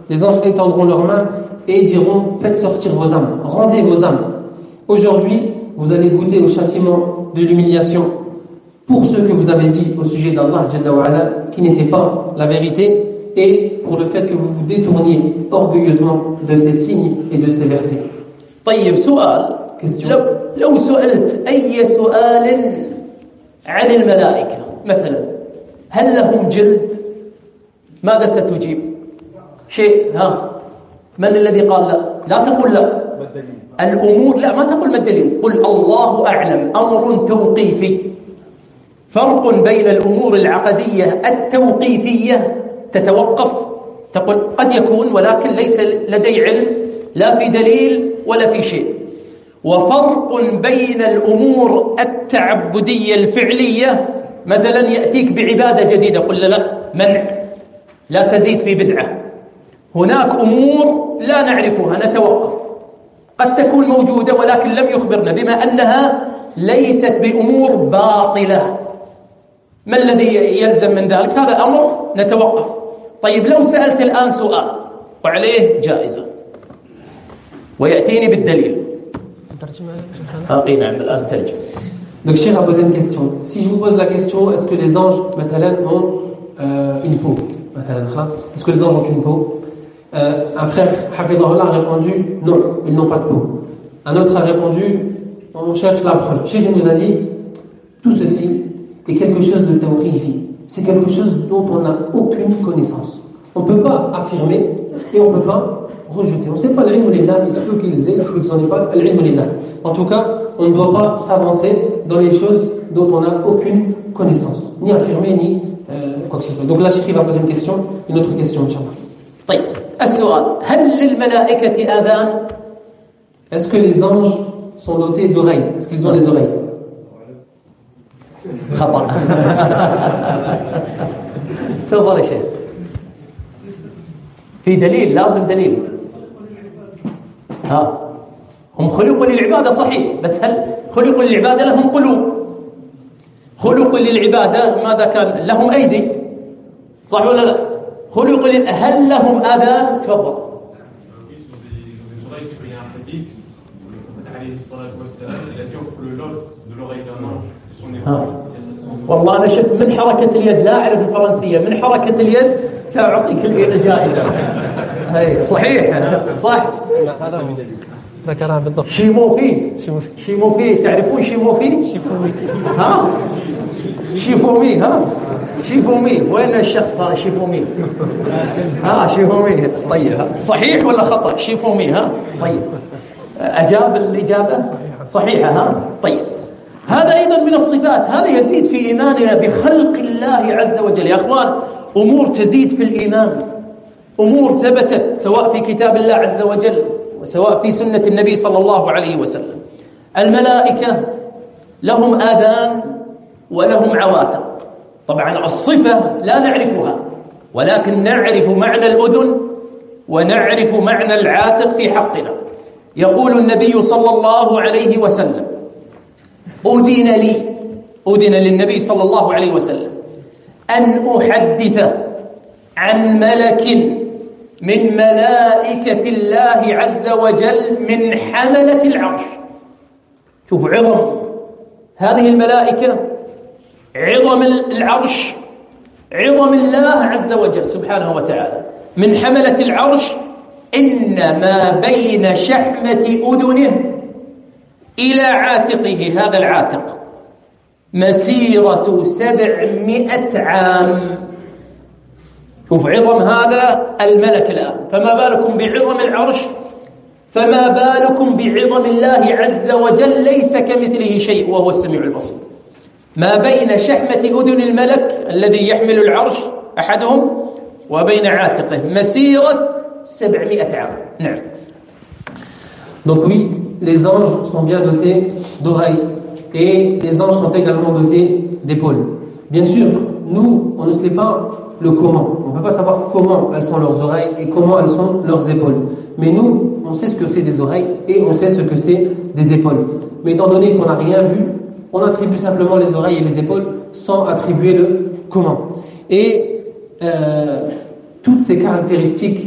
les anges étendront leurs mains et diront faites sortir vos âmes, rendez vos âmes. Aujourd'hui, vous allez goûter au châtiment de l'humiliation pour ce que vous avez dit au sujet d'Allah Jalla wa Ala, qui n'était pas la vérité, et pour le fait que vous vous détourniez orgueilleusement de ces signes et de ces versets. طيب سؤال Question. لو لو سئلت أي سؤال عن الملائكة مثلا هل لهم جلد ماذا ستجيب؟ شيء ها من الذي قال لا؟ لا تقول لا. الأمور لا ما تقول ما الدليل، قل الله أعلم، أمر توقيفي. فرق بين الأمور العقدية التوقيفية تتوقف، تقول قد يكون ولكن ليس لدي علم لا في دليل ولا في شيء، وفرق بين الأمور التعبدية الفعلية مثلا يأتيك بعبادة جديدة قل لا منع لا تزيد في بدعة. هناك أمور لا نعرفها نتوقف، قد تكون موجودة ولكن لم يخبرنا بما أنها ليست بأمور باطلة. ما الذي يلزم من ذلك؟ هذا أمر نتوقف. طيب لو سألت الآن سؤال وعليه جائزة ويأتيني بالدليل. نعم الآن ترجم. Donc Cheikh a posé une question. Si je vous pose la question, est-ce que les anges مثلا, ont euh, une peau مثلا, est-ce que les anges ont une peau? euh, Un frère, Hafidahullah, a répondu non, ils n'ont pas de peau. Un autre a répondu on cherche la preuve. Cheikh nous a dit tout ceci est quelque chose de théorique. C'est quelque chose dont on n'a aucune connaissance. On ne peut pas affirmer et on ne peut pas rejeter. On ne sait pas l'ilm lillah, il se peut qu'ils aient, il se peut qu'ils n'en aient pas l'ilm lillah. En tout cas, on ne doit pas s'avancer dans les choses dont on n'a aucune connaissance, ni affirmer, ni euh, quoi que ce soit. Donc là, Cheikh va poser une question, une autre question, Inch'Allah. طيب السؤال هل للملائكة آذان؟ Est-ce que les anges sont dotés d'oreilles? Est-ce qu'ils ont des oreilles? خطأ. تفضل يا شيخ. في دليل لازم دليل. ها هم خلقوا للعبادة صحيح، بس هل خلقوا للعبادة لهم قلوب؟ خلقوا للعبادة ماذا كان لهم أيدي؟ صح ولا لا؟ خلقوا لل... هل لهم آذان؟ تفضل. ها. والله أنا شفت من حركة اليد لا أعرف الفرنسية، من حركة اليد سأعطيك الجائزة. هي صحيح صح. ذكرها بالضبط. شيموفي شيموفي تعرفون شيموفي؟ شيفومي. ها شيفومي ها شيفومي وين الشخص هذا شيفومي؟ ها شيفومي. طيب صحيح ولا خطأ؟ شيفومي ها. طيب أجاب الإجابة صحيحة صحيحة ها. طيب هذا أيضا من الصفات، هذا يزيد في إيماننا بخلق الله عز وجل. يا أخوان أمور تزيد في الإيمان، أمور ثبتت سواء في كتاب الله عز وجل وسواء في سنة النبي صلى الله عليه وسلم. الملائكة لهم آذان ولهم عواتق. طبعا الصفة لا نعرفها ولكن نعرف معنى الأذن ونعرف معنى العاتق في حقنا. يقول النبي صلى الله عليه وسلم أذن لي أذن للنبي صلى الله عليه وسلم أن أحدث عن ملك من ملائكة الله عز وجل من حملة العرش. شوف عظم هذه الملائكة، عظم العرش، عظم الله عز وجل سبحانه وتعالى. من حملة العرش إن ما بين شحمة أذنه إلى عاتقه، هذا العاتق مسيرة سبعمائة عام. شوف عظم هذا الملك الآن، فما بالكم بعظم العرش، فما بالكم بعظم الله عز وجل ليس كمثله شيء وهو السميع البصير. ما بين شحمة أذن الملك الذي يحمل العرش أحدهم وبين عاتقه مسيرة سبعمائة عام. نعم. Donc oui, les anges sont bien dotés d'oreilles et les anges sont également dotés d'épaules. Bien sûr, nous, on ne sait pas le comment. On ne peut pas savoir comment elles sont leurs oreilles et comment elles sont leurs épaules. Mais nous, on sait ce que c'est des oreilles et on sait ce que c'est des épaules. Mais étant donné qu'on n'a rien vu, on attribue simplement les oreilles et les épaules sans attribuer le comment. Et euh, toutes ces caractéristiques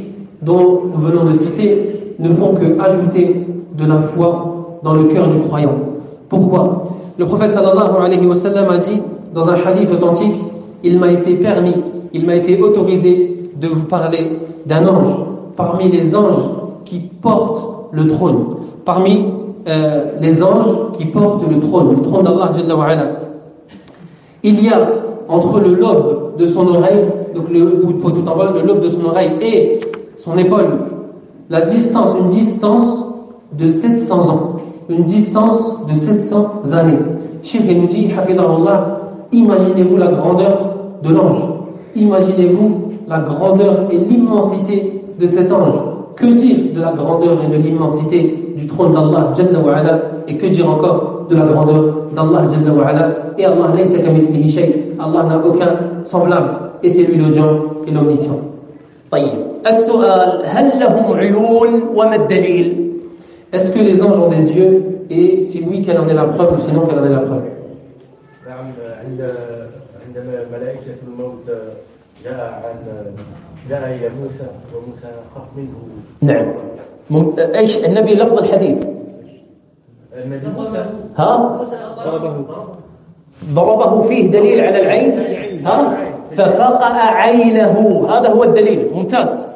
dont nous venons de citer ne font que ajouter de la foi dans le cœur du croyant. Pourquoi? Le prophète sallallahu alayhi wa sallam a dit dans un hadith authentique: il m'a été permis, il m'a été autorisé de vous parler d'un ange parmi les anges qui portent le trône, parmi euh, les anges qui portent le trône, le trône d'Allah Jalla wa Ala. Il y a entre le lobe de son oreille, donc le bout de peau tout en bas, le lobe de son oreille et son épaule, la distance, une distance de sept cents ans, une distance de sept cents années. Cheikh nous dit, hafidahullah, imaginez-vous la grandeur de l'ange, imaginez-vous la grandeur et l'immensité de cet ange. Que dire de la grandeur et de l'immensité du trône d'Allah Jalla wa Ala, et que dire encore de la grandeur d'Allah Jalla wa Ala. Et Allah laysa kamithlihi shay, Allah n'a aucun semblable, et c'est lui l'audient et l'omniscient. طيب السؤال هل لهم عيون وما الدليل؟ Est-ce que les anges ont des yeux, et si oui, quelle en est la preuve, ou sinon quelle en est la preuve? نعم عند عندما ملائكة الموت جاء عن جاء إلى موسى وموسى خاف منه. نعم. ايش النبي لفظ الحديث؟ النبي موسى ها؟ ضربه ضربه فيه دليل على العين؟ ها؟ ففقأ عينه، هذا هو الدليل. ممتاز.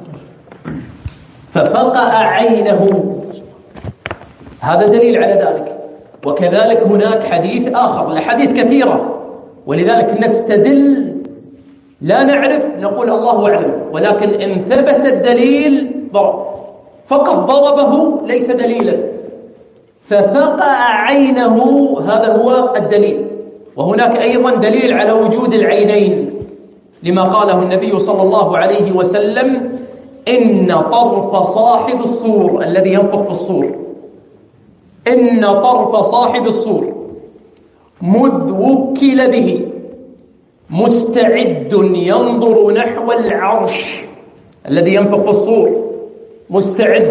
ففقأ عينه، هذا دليل على ذلك. وكذلك هناك حديث آخر، الأحاديث كثيرة، ولذلك نستدل، لا نعرف نقول الله أعلم، ولكن إن ثبت الدليل ضرب. فقط ضربه ليس دليلا، ففقأ عينه هذا هو الدليل. وهناك أيضا دليل على وجود العينين لما قاله النبي صلى الله عليه وسلم: إن طرف صاحب الصور الذي ينفخ في الصور، إن طرف صاحب الصور مذ وكل به مستعد ينظر نحو العرش، الذي ينفخ في الصور مستعد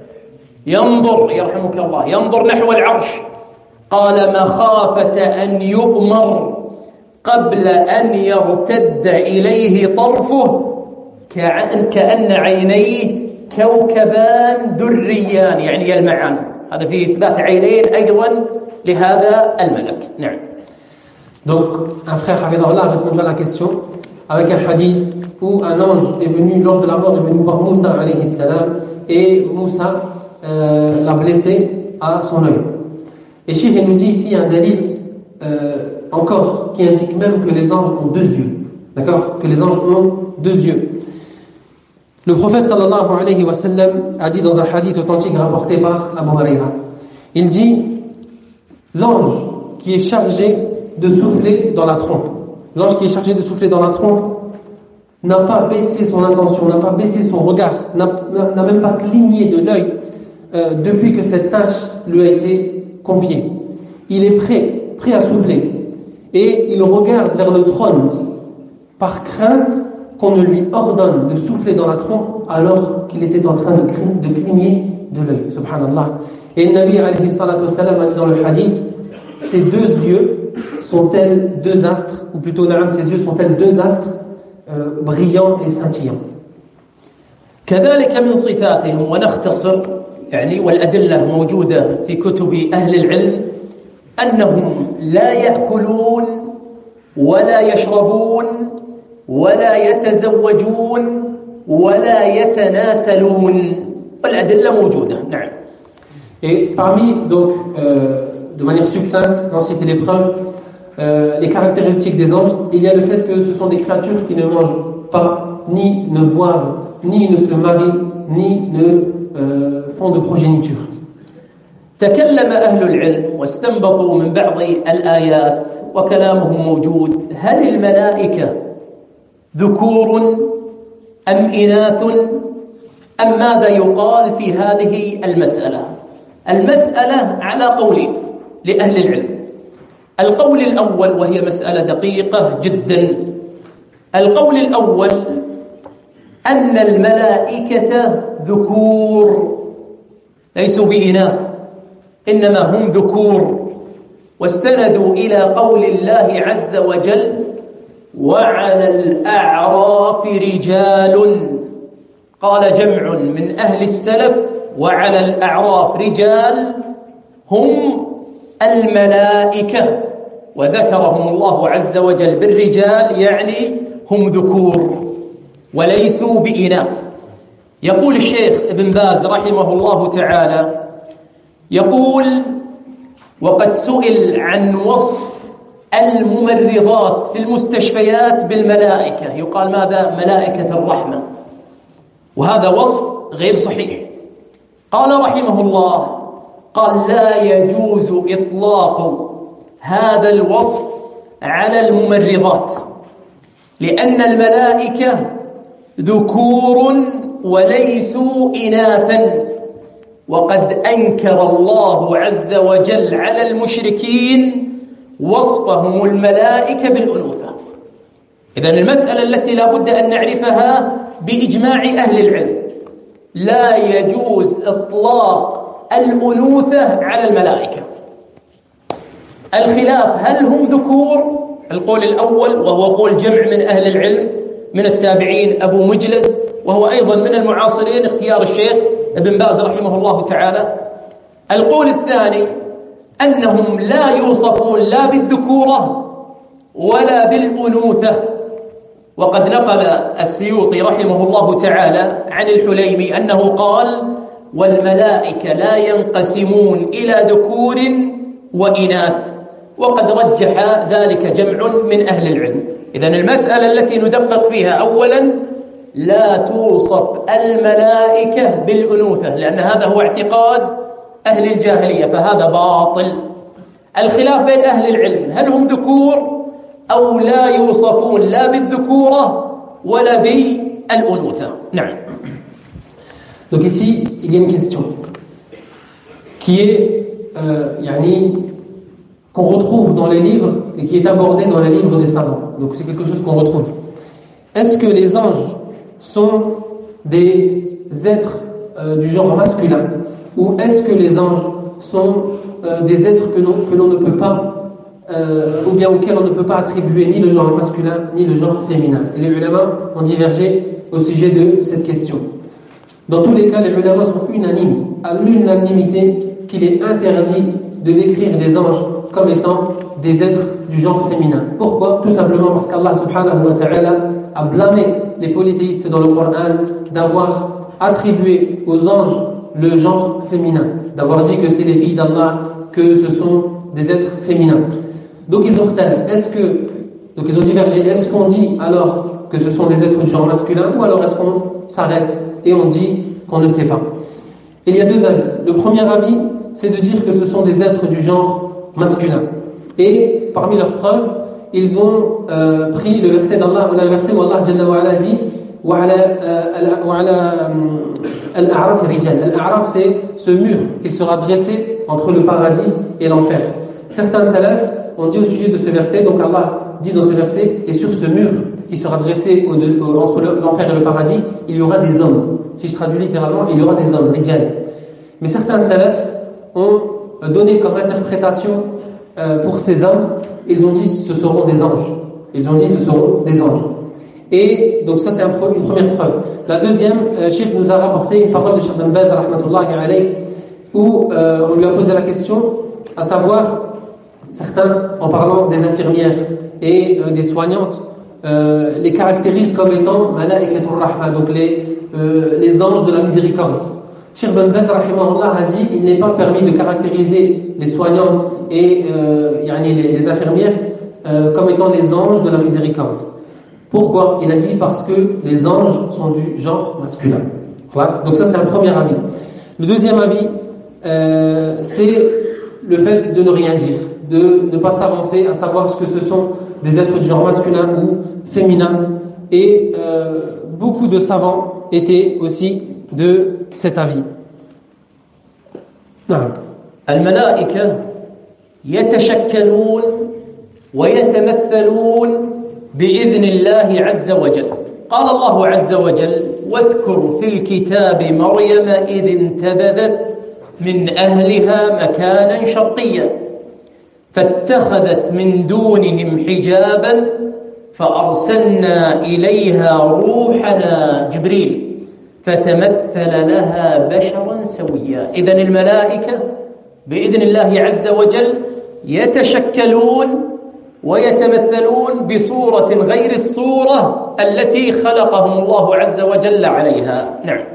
ينظر، يرحمك الله، ينظر نحو العرش. قال: مخافة أن يؤمر قبل أن يرتد إليه طرفه كأن عينيه كوكبان دريان، يعني يلمعان. هذا فيه إثبات عينين أيضا لهذا الملك. نعم. Donc, un frère Hafidahullah répondra à la question avec un hadith où un ange est venu, l'ange de la mort est venu voir Moussa alayhi salam, et Moussa euh, l'a blessé à son œil. Et Cheikh nous dit ici un dalil euh, encore qui indique même que les anges ont deux yeux. D'accord? Que les anges ont deux yeux. Le prophète sallallahu alayhi wa sallam a dit dans un hadith authentique rapporté par Abu Huraira, il dit: l'ange qui est chargé de souffler dans la trompe, l'ange qui est chargé de souffler dans la trompe n'a pas baissé son intention, n'a pas baissé son regard, n'a, n'a même pas cligné de l'œil euh, depuis que cette tâche lui a été confiée. Il est prêt, prêt à souffler, et il regarde vers le trône par crainte qu'on ne lui ordonne de souffler dans la trompe alors qu'il était en train de, de cligner de l'œil. Subhanallah. Et le Nabi alayhi salatu wasalam a dit dans le hadith: ces deux yeux sont-elles deux astres, ou plutôt naam, ces yeux sont-elles deux astres euh, brillants et scintillants. كذلك من صفاتهم، ونختصر يعني والأدلة موجودة في كتب أهل العلم، أنهم لا يأكلون ولا يشربون ولا يتزوجون ولا يتناسلون، والأدلة موجودة. نعم. Et parmi, donc, euh, de manière succincte, sans citer les preuves, euh, les caractéristiques des anges, il y a le fait que ce sont des créatures qui ne mangent pas, ni ne boivent, ni ne se marient, ni ne euh, font de progéniture. تكلم أهل العلم واستنبطوا من بعض الآيات وكلامهم موجود: هل الملائكة ذكور أم إناث أم ماذا يقال في هذه المسألة؟ المسألة على قولين لأهل العلم. القول الأول، وهي مسألة دقيقة جدا، القول الأول أن الملائكة ذكور ليسوا بإناث، إنما هم ذكور، واستندوا إلى قول الله عز وجل: وعلى الأعراف رجال، قال جمع من أهل السلف وعلى الأعراف رجال هم الملائكة، وذكرهم الله عز وجل بالرجال يعني هم ذكور وليسوا بإناث. يقول الشيخ ابن باز رحمه الله تعالى، يقول: وقد سئل عن وصف الممرضات في المستشفيات بالملائكة، يقال ماذا؟ ملائكة الرحمة، وهذا وصف غير صحيح. قال رحمه الله: قال لا يجوز إطلاق هذا الوصف على الممرضات، لأن الملائكة ذكور وليسوا إناثا، وقد أنكر الله عز وجل على المشركين وصفهم الملائكة بالأنوثة. إذن المسألة التي لا بد أن نعرفها بإجماع أهل العلم، لا يجوز إطلاق الأنوثة على الملائكة. الخلاف هل هم ذكور؟ القول الأول وهو قول جمع من أهل العلم من التابعين أبو مجلس، وهو أيضا من المعاصرين اختيار الشيخ ابن باز رحمه الله تعالى. القول الثاني أنهم لا يوصفون لا بالذكورة ولا بالأنوثة، وقد نقل السيوطي رحمه الله تعالى عن الحليمي أنه قال: والملائكة لا ينقسمون إلى ذكور وإناث، وقد رجح ذلك جمع من أهل العلم. إذن المسألة التي ندقق فيها أولا لا توصف الملائكة بالأنوثة، لأن هذا هو اعتقاد أهل الجاهلية، فهذا باطل. الخلاف بين أهل العلم هل هم ذكور أو لا يوصفون لا بالذكورة ولا بالأنوثة. نعم. Donc ici, il y a une question qui est euh, yani, qu'on retrouve dans les livres et qui est abordée dans les livres des savants. Donc c'est quelque chose qu'on retrouve. Est-ce que les anges sont des êtres euh, du genre masculin, ou est-ce que les anges sont euh, des êtres que l'on, que l'on ne peut pas euh, ou bien auxquels on ne peut pas attribuer ni le genre masculin ni le genre féminin? Et les ulama ont divergé au sujet de cette question. Dans tous les cas, les ulama sont unanimes, à l'unanimité, qu'il est interdit de décrire des anges comme étant des êtres du genre féminin. Pourquoi? Tout simplement parce qu'Allah subhanahu wa ta'ala a blâmé les polythéistes dans le Coran d'avoir attribué aux anges le genre féminin, d'avoir dit que c'est les filles d'Allah, que ce sont des êtres féminins. Donc ils ont est-ce que donc ils ont divergé, est-ce qu'on dit alors que ce sont des êtres du genre masculin, ou alors est-ce qu'on s'arrête et on dit qu'on ne sait pas? Il y a deux avis. Le premier avis, c'est de dire que ce sont des êtres du genre masculin. Et parmi leurs preuves, ils ont euh, pris le verset d'Allah, le verset où Allah Jalla wa Ala dit Al-A'raf Rijal. Al-A'raf, c'est ce mur qui sera dressé entre le paradis et l'enfer. Certains salafs ont dit au sujet de ce verset, donc Allah dit dans ce verset, et sur ce mur qui sera dressé au, au, entre le, l'enfer et le paradis, il y aura des hommes. Si je traduis littéralement, il y aura des hommes, Rijal. Mais certains salafs ont donné comme interprétation euh, pour ces hommes, ils ont dit ce seront des anges. Ils ont dit ce seront des anges. Et donc ça c'est un, une première preuve. La deuxième, euh, Cheikh nous a rapporté une parole de Cheikh Ben Baz rahmatullahi alayhi, où euh, on lui a posé la question, à savoir, certains en parlant des infirmières et euh, des soignantes, euh, les caractérisent comme étant malaikatur rahma, donc les, euh, les anges de la miséricorde. Cheikh Ben Baz rahimahullah a dit il n'est pas permis de caractériser les soignantes et euh, yani les, les infirmières euh, comme étant les anges de la miséricorde. Pourquoi? Il a dit parce que les anges sont du genre masculin. Donc ça c'est un premier avis. Le deuxième avis, euh, c'est le fait de ne rien dire, de ne pas s'avancer à savoir ce que ce sont des êtres du genre masculin ou féminin. Et euh, beaucoup de savants étaient aussi de cet avis. الملائكة يتشكلون ويتمثلون بإذن الله عز وجل. قال الله عز وجل واذكر في الكتاب مريم إذ انتبذت من أهلها مكانا شرقيا فاتخذت من دونهم حجابا فأرسلنا إليها روحنا جبريل فتمثل لها بشرا سويا. إذن الملائكة بإذن الله عز وجل يتشكلون ويتمثلون بصورة غير الصورة التي خلقهم الله عز وجل عليها. نعم.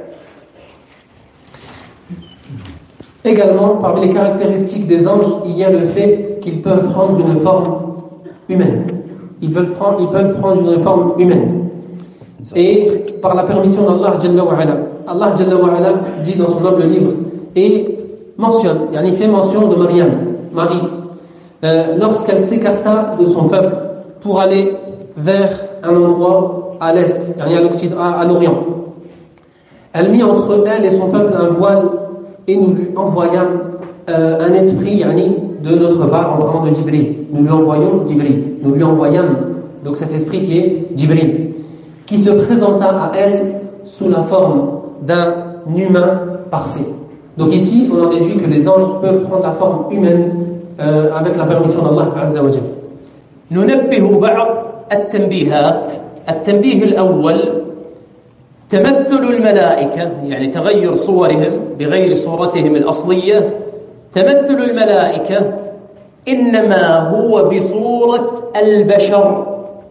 Également, parmi les caractéristiques des anges, il y a le fait qu'ils peuvent prendre une forme humaine. Ils peuvent prendre, ils peuvent prendre une forme humaine. Et par la permission d'Allah Jalla wa Ala, Allah Jalla wa Ala dit dans son noble livre et mentionne, il fait mention de Maryam, Marie, euh, lorsqu'elle s'écarta de son peuple pour aller vers un endroit à l'est, à l'occident, à l'orient. Elle mit entre elle et son peuple un voile et nous lui envoyâmes euh, un esprit yani, de notre part en parlant de Jibril. Nous lui envoyons Jibril. Nous lui envoyâmes donc cet esprit qui est Jibril, qui se présenta à elle sous la forme d'un humain parfait. Donc ici, on en déduit que les anges peuvent prendre la forme humaine euh, avec la permission d'Allah Azza wa Jalla. ننبه بعض التنبيهات. التنبيه الأول تمثل الملائكة، يعني تغير صورهم بغير صورتهم الأصلية. تمثل الملائكة إنما هو بصورة البشر،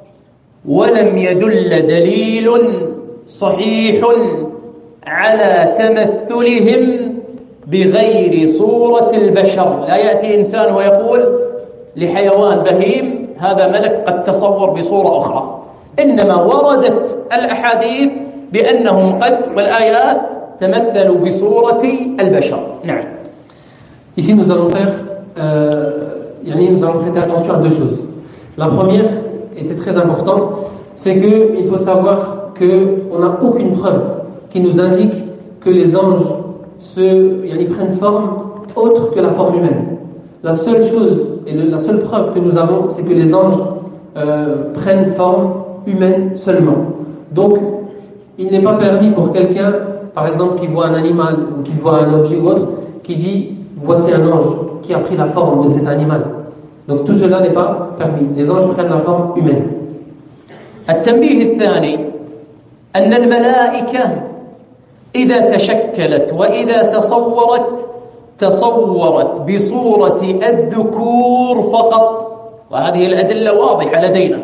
ولم يدل دليل صحيح على تمثلهم بغير صورة البشر. لا يأتي إنسان ويقول لحيوان بهيم هذا ملك قد تصور بصورة أخرى، إنما وردت الأحاديث بأنهم قد والآيات تمثلوا بصورة البشر. نعم. Ici nous allons faire euh, yani nous allons prêter attention à deux choses. La première, et c'est très important, c'est qu'il faut savoir qu'on n'a aucune preuve qui nous indique que les anges se, yani, prennent forme autre que la forme humaine. La seule chose et le, la seule preuve que nous avons, c'est que les anges euh, prennent forme humaine seulement. Donc, il n'est pas permis pour quelqu'un, par exemple, qui voit un animal ou qui voit un objet ou autre, qui dit voici un ange qui a pris la forme de cet animal. Donc tout cela n'est pas permis. Les anges prennent la forme humaine. التنبيه الثاني أن الملائكة إذا تشكلت وإذا تصورت تصورت بصورة الذكور فقط، وهذه الأدلة واضحة لدينا.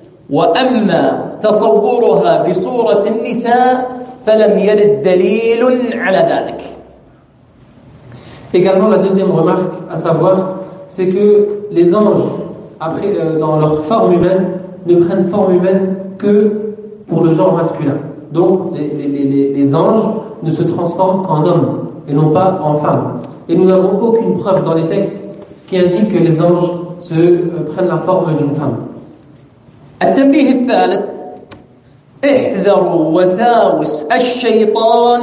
وأما تصورها بصورة النساء فلم يرد دليل على ذلك. Également, la deuxième remarque à savoir, c'est que les anges, après, euh, dans leur forme humaine, ne prennent forme humaine que pour le genre masculin. Donc, les, les, les, les anges ne se transforment qu'en hommes et non pas en femmes. Et nous n'avons aucune preuve dans les textes qui indique que les anges se euh, prennent la forme d'une femme. التنبيه الثالث احذروا وساوس الشيطان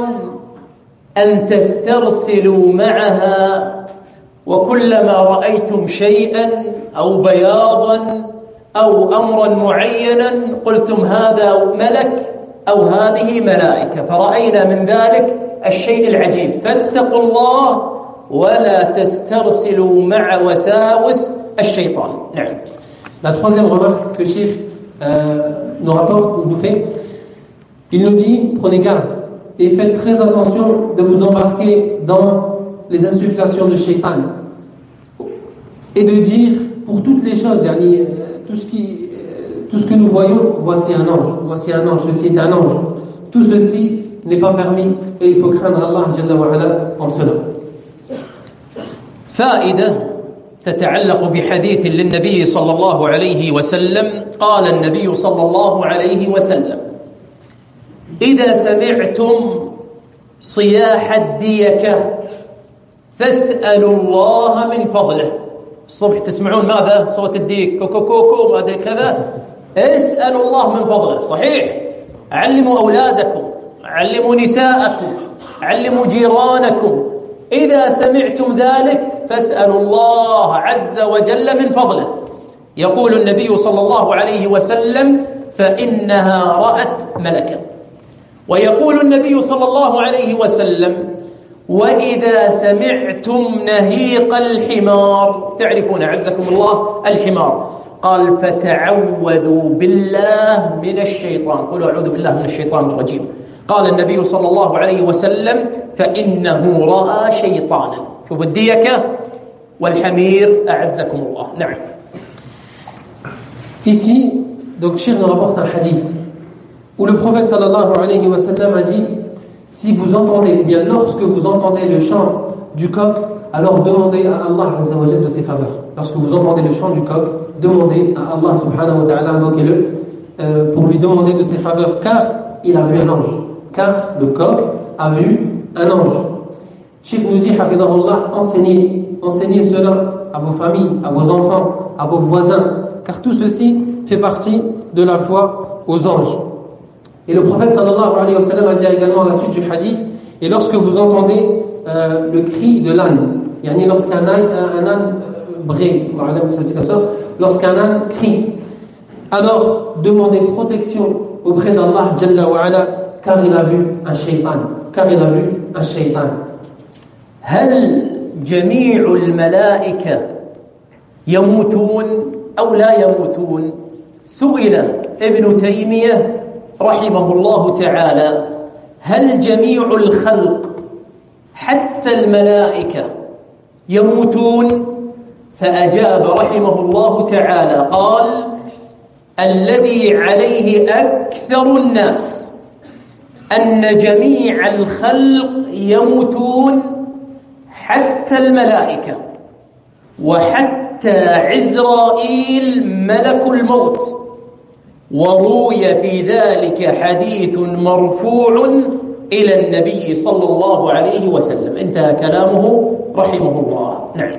أن تسترسلوا معها، وكلما رأيتم شيئا أو بياضا أو أمرا معينا قلتم هذا ملك أو هذه ملائكة، فرأينا من ذلك الشيء العجيب. فاتقوا الله ولا تسترسلوا مع وساوس الشيطان. نعم. La troisième remarque que Cheikh euh, nous rapporte, nous fait, il nous dit, prenez garde et faites très attention de vous embarquer dans les insufflations de Shaitan et de dire pour toutes les choses, yani, euh, tout, ce qui, euh, tout ce que nous voyons, voici un ange, voici un ange, ceci est un ange. Tout ceci n'est pas permis et il faut craindre Allah Jalla wa Ala en cela. فائدة تتعلق بحديث للنبي صلى الله عليه وسلم. قال النبي صلى الله عليه وسلم: إذا سمعتم صياح الديكة فاسألوا الله من فضله. الصبح تسمعون ماذا؟ صوت الديك كوكو كوكو ماذا كذا، اسألوا الله من فضله. صحيح، علموا أولادكم، علموا نساءكم، علموا جيرانكم. إذا سمعتم ذلك فاسألوا الله عز وجل من فضله. يقول النبي صلى الله عليه وسلم: فإنها رأت ملكا. ويقول النبي صلى الله عليه وسلم: وإذا سمعتم نهيق الحمار، تعرفون عزكم الله الحمار، قال: فتعوذوا بالله من الشيطان، قولوا أعوذ بالله من الشيطان الرجيم. قال النبي صلى الله عليه وسلم فإنه رأى شيطانا. شوف الديكة والحمير أعزكم الله. نعم. Ici, donc Cheikh nous rapporte un hadith où le prophète sallallahu alayhi wa sallam a dit: si vous entendez, eh bien lorsque vous entendez le chant du coq, alors demandez à Allah azza wa jalla de ses faveurs. Lorsque vous entendez le chant du coq, demandez à Allah subhanahu wa ta'ala, invoquez-le euh, pour lui demander de ses faveurs, car il a vu un ange. Car le coq a vu un ange. Cheikh nous dit, hafidahullah, enseignez, enseignez cela à vos familles, à vos enfants, à vos voisins, car tout ceci fait partie de la foi aux anges. Et le prophète sallallahu alayhi wa sallam a dit également à la suite du hadith: et lorsque vous entendez euh, le cri de l'âne, yani lorsqu'un âne, un, un âne bré, lorsqu'un âne crie, alors demandez protection auprès d'Allah Jalla wa Ala, car il a vu un shaytan, car il a vu un shaytan. هل جميع الملائكة يموتون أو لا يموتون؟ سئل ابن تيمية رحمه الله تعالى: هل جميع الخلق حتى الملائكة يموتون؟ فأجاب رحمه الله تعالى قال: الذي عليه أكثر الناس أن جميع الخلق يموتون حتى الملائكة وحتى عزرائيل ملك الموت. وروي في ذلك حديث مرفوع إلى النبي صلى الله عليه وسلم. انتهى كلامه رحمه الله. نعم.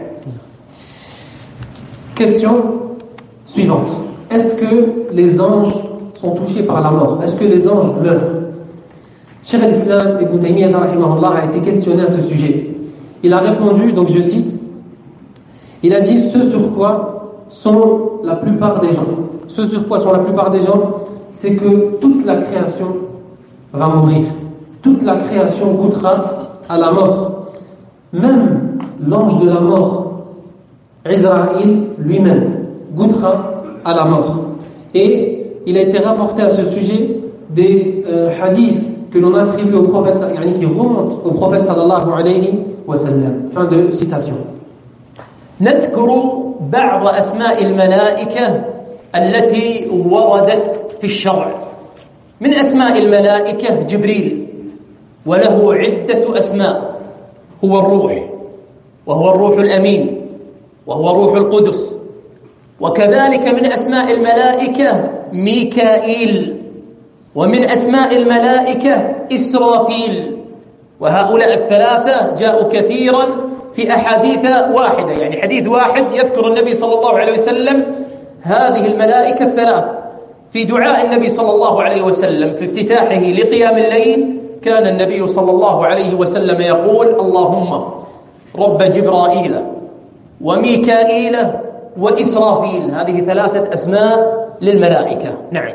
Question suivante. Est-ce que les anges sont touchés par la mort? Est-ce que les anges meurent? Cheikh al-Islam Ibn Taymiyyah rahimahullah a été questionné à ce sujet. Il a répondu, donc je cite, il a dit: ce sur quoi sont la plupart des gens, ce sur quoi sont la plupart des gens, c'est que toute la création va mourir. Toute la création goûtera à la mort. Même l'ange de la mort, Israël lui-même, goûtera à la mort. Et il a été rapporté à ce sujet des euh, hadiths que l'on attribue au prophète, yani qui remontent au prophète sallallahu alayhi wa sallam. Fin de citation. نذكر بعض أسماء الملائكة التي وردت في الشرع. من أسماء الملائكة جبريل، وله عدة أسماء. هو الروح، وهو الروح الأمين، وهو روح القدس. وكذلك من أسماء الملائكة ميكائيل، ومن أسماء الملائكة إسرافيل. وهؤلاء الثلاثة جاءوا كثيرا في أحاديث واحدة، يعني حديث واحد يذكر النبي صلى الله عليه وسلم هذه الملائكة الثلاث. في دعاء النبي صلى الله عليه وسلم في افتتاحه لقيام الليل كان النبي صلى الله عليه وسلم يقول: اللهم رب جبرائيل وميكائيل وإسرافيل. هذه ثلاثة أسماء للملائكة. نعم.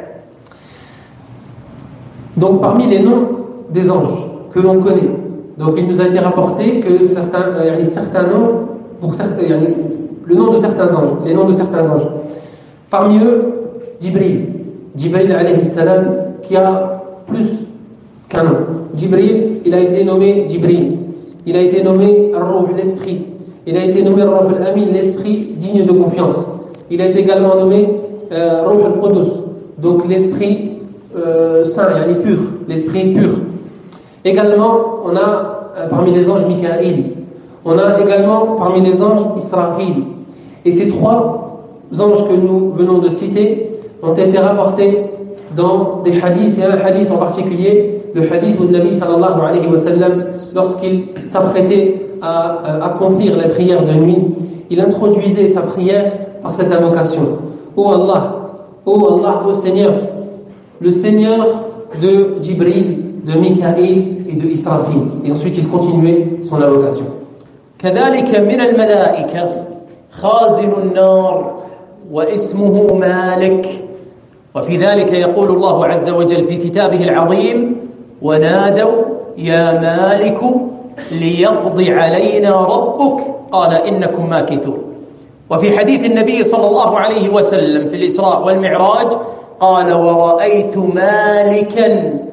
Donc parmi les noms des anges que l'on connaît, donc il nous a été rapporté que certains, euh, certains noms, pour certains, euh, le nom de certains anges, les noms de certains anges. Parmi eux, Jibril, Jibril alayhi salam, qui a plus qu'un nom. Jibril, il a été nommé Jibril, il a été nommé Ar-Ruh, l'esprit, il a été nommé Ar-Ruh al-Amin, l'esprit digne de confiance. Il a été également nommé euh, Ruh al-Qudus, donc l'esprit euh, saint, yani pur, l'esprit pur. Également, on a euh, parmi les anges Mikaïl, on a également parmi les anges Israfil. Et ces trois anges que nous venons de citer ont été rapportés dans des hadiths, et un hadith en particulier, le hadith où le Nabi sallallahu alayhi wa sallam, lorsqu'il s'apprêtait à euh, accomplir la prière de nuit, il introduisait sa prière par cette invocation: Ô Allah, ô Allah, ô Seigneur, le Seigneur de Jibril, de Mikaïl et de Israfil. Et ensuite il continuait son invocation. كذلك من الملائكة خازن النار واسمه مالك. وفي ذلك يقول الله عز وجل في كتابه العظيم: ونادوا يا مالك ليقضي علينا ربك قال إنكم ماكثون. وفي حديث النبي صلى الله عليه وسلم في الإسراء والمعراج قال: ورأيت مالكا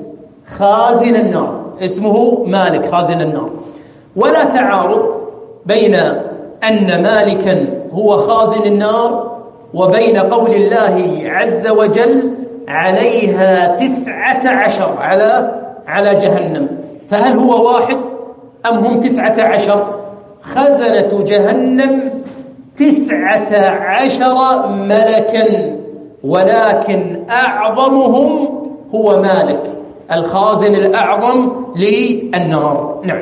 خازن النار، اسمه مالك خازن النار. ولا تعارض بين أن مالكا هو خازن النار وبين قول الله عز وجل عليها تسعة عشر على على جهنم. فهل هو واحد أم هم تسعة عشر؟ خزنة جهنم تسعة عشر ملكا، ولكن أعظمهم هو مالك الخازن الأعظم للنار. نعم.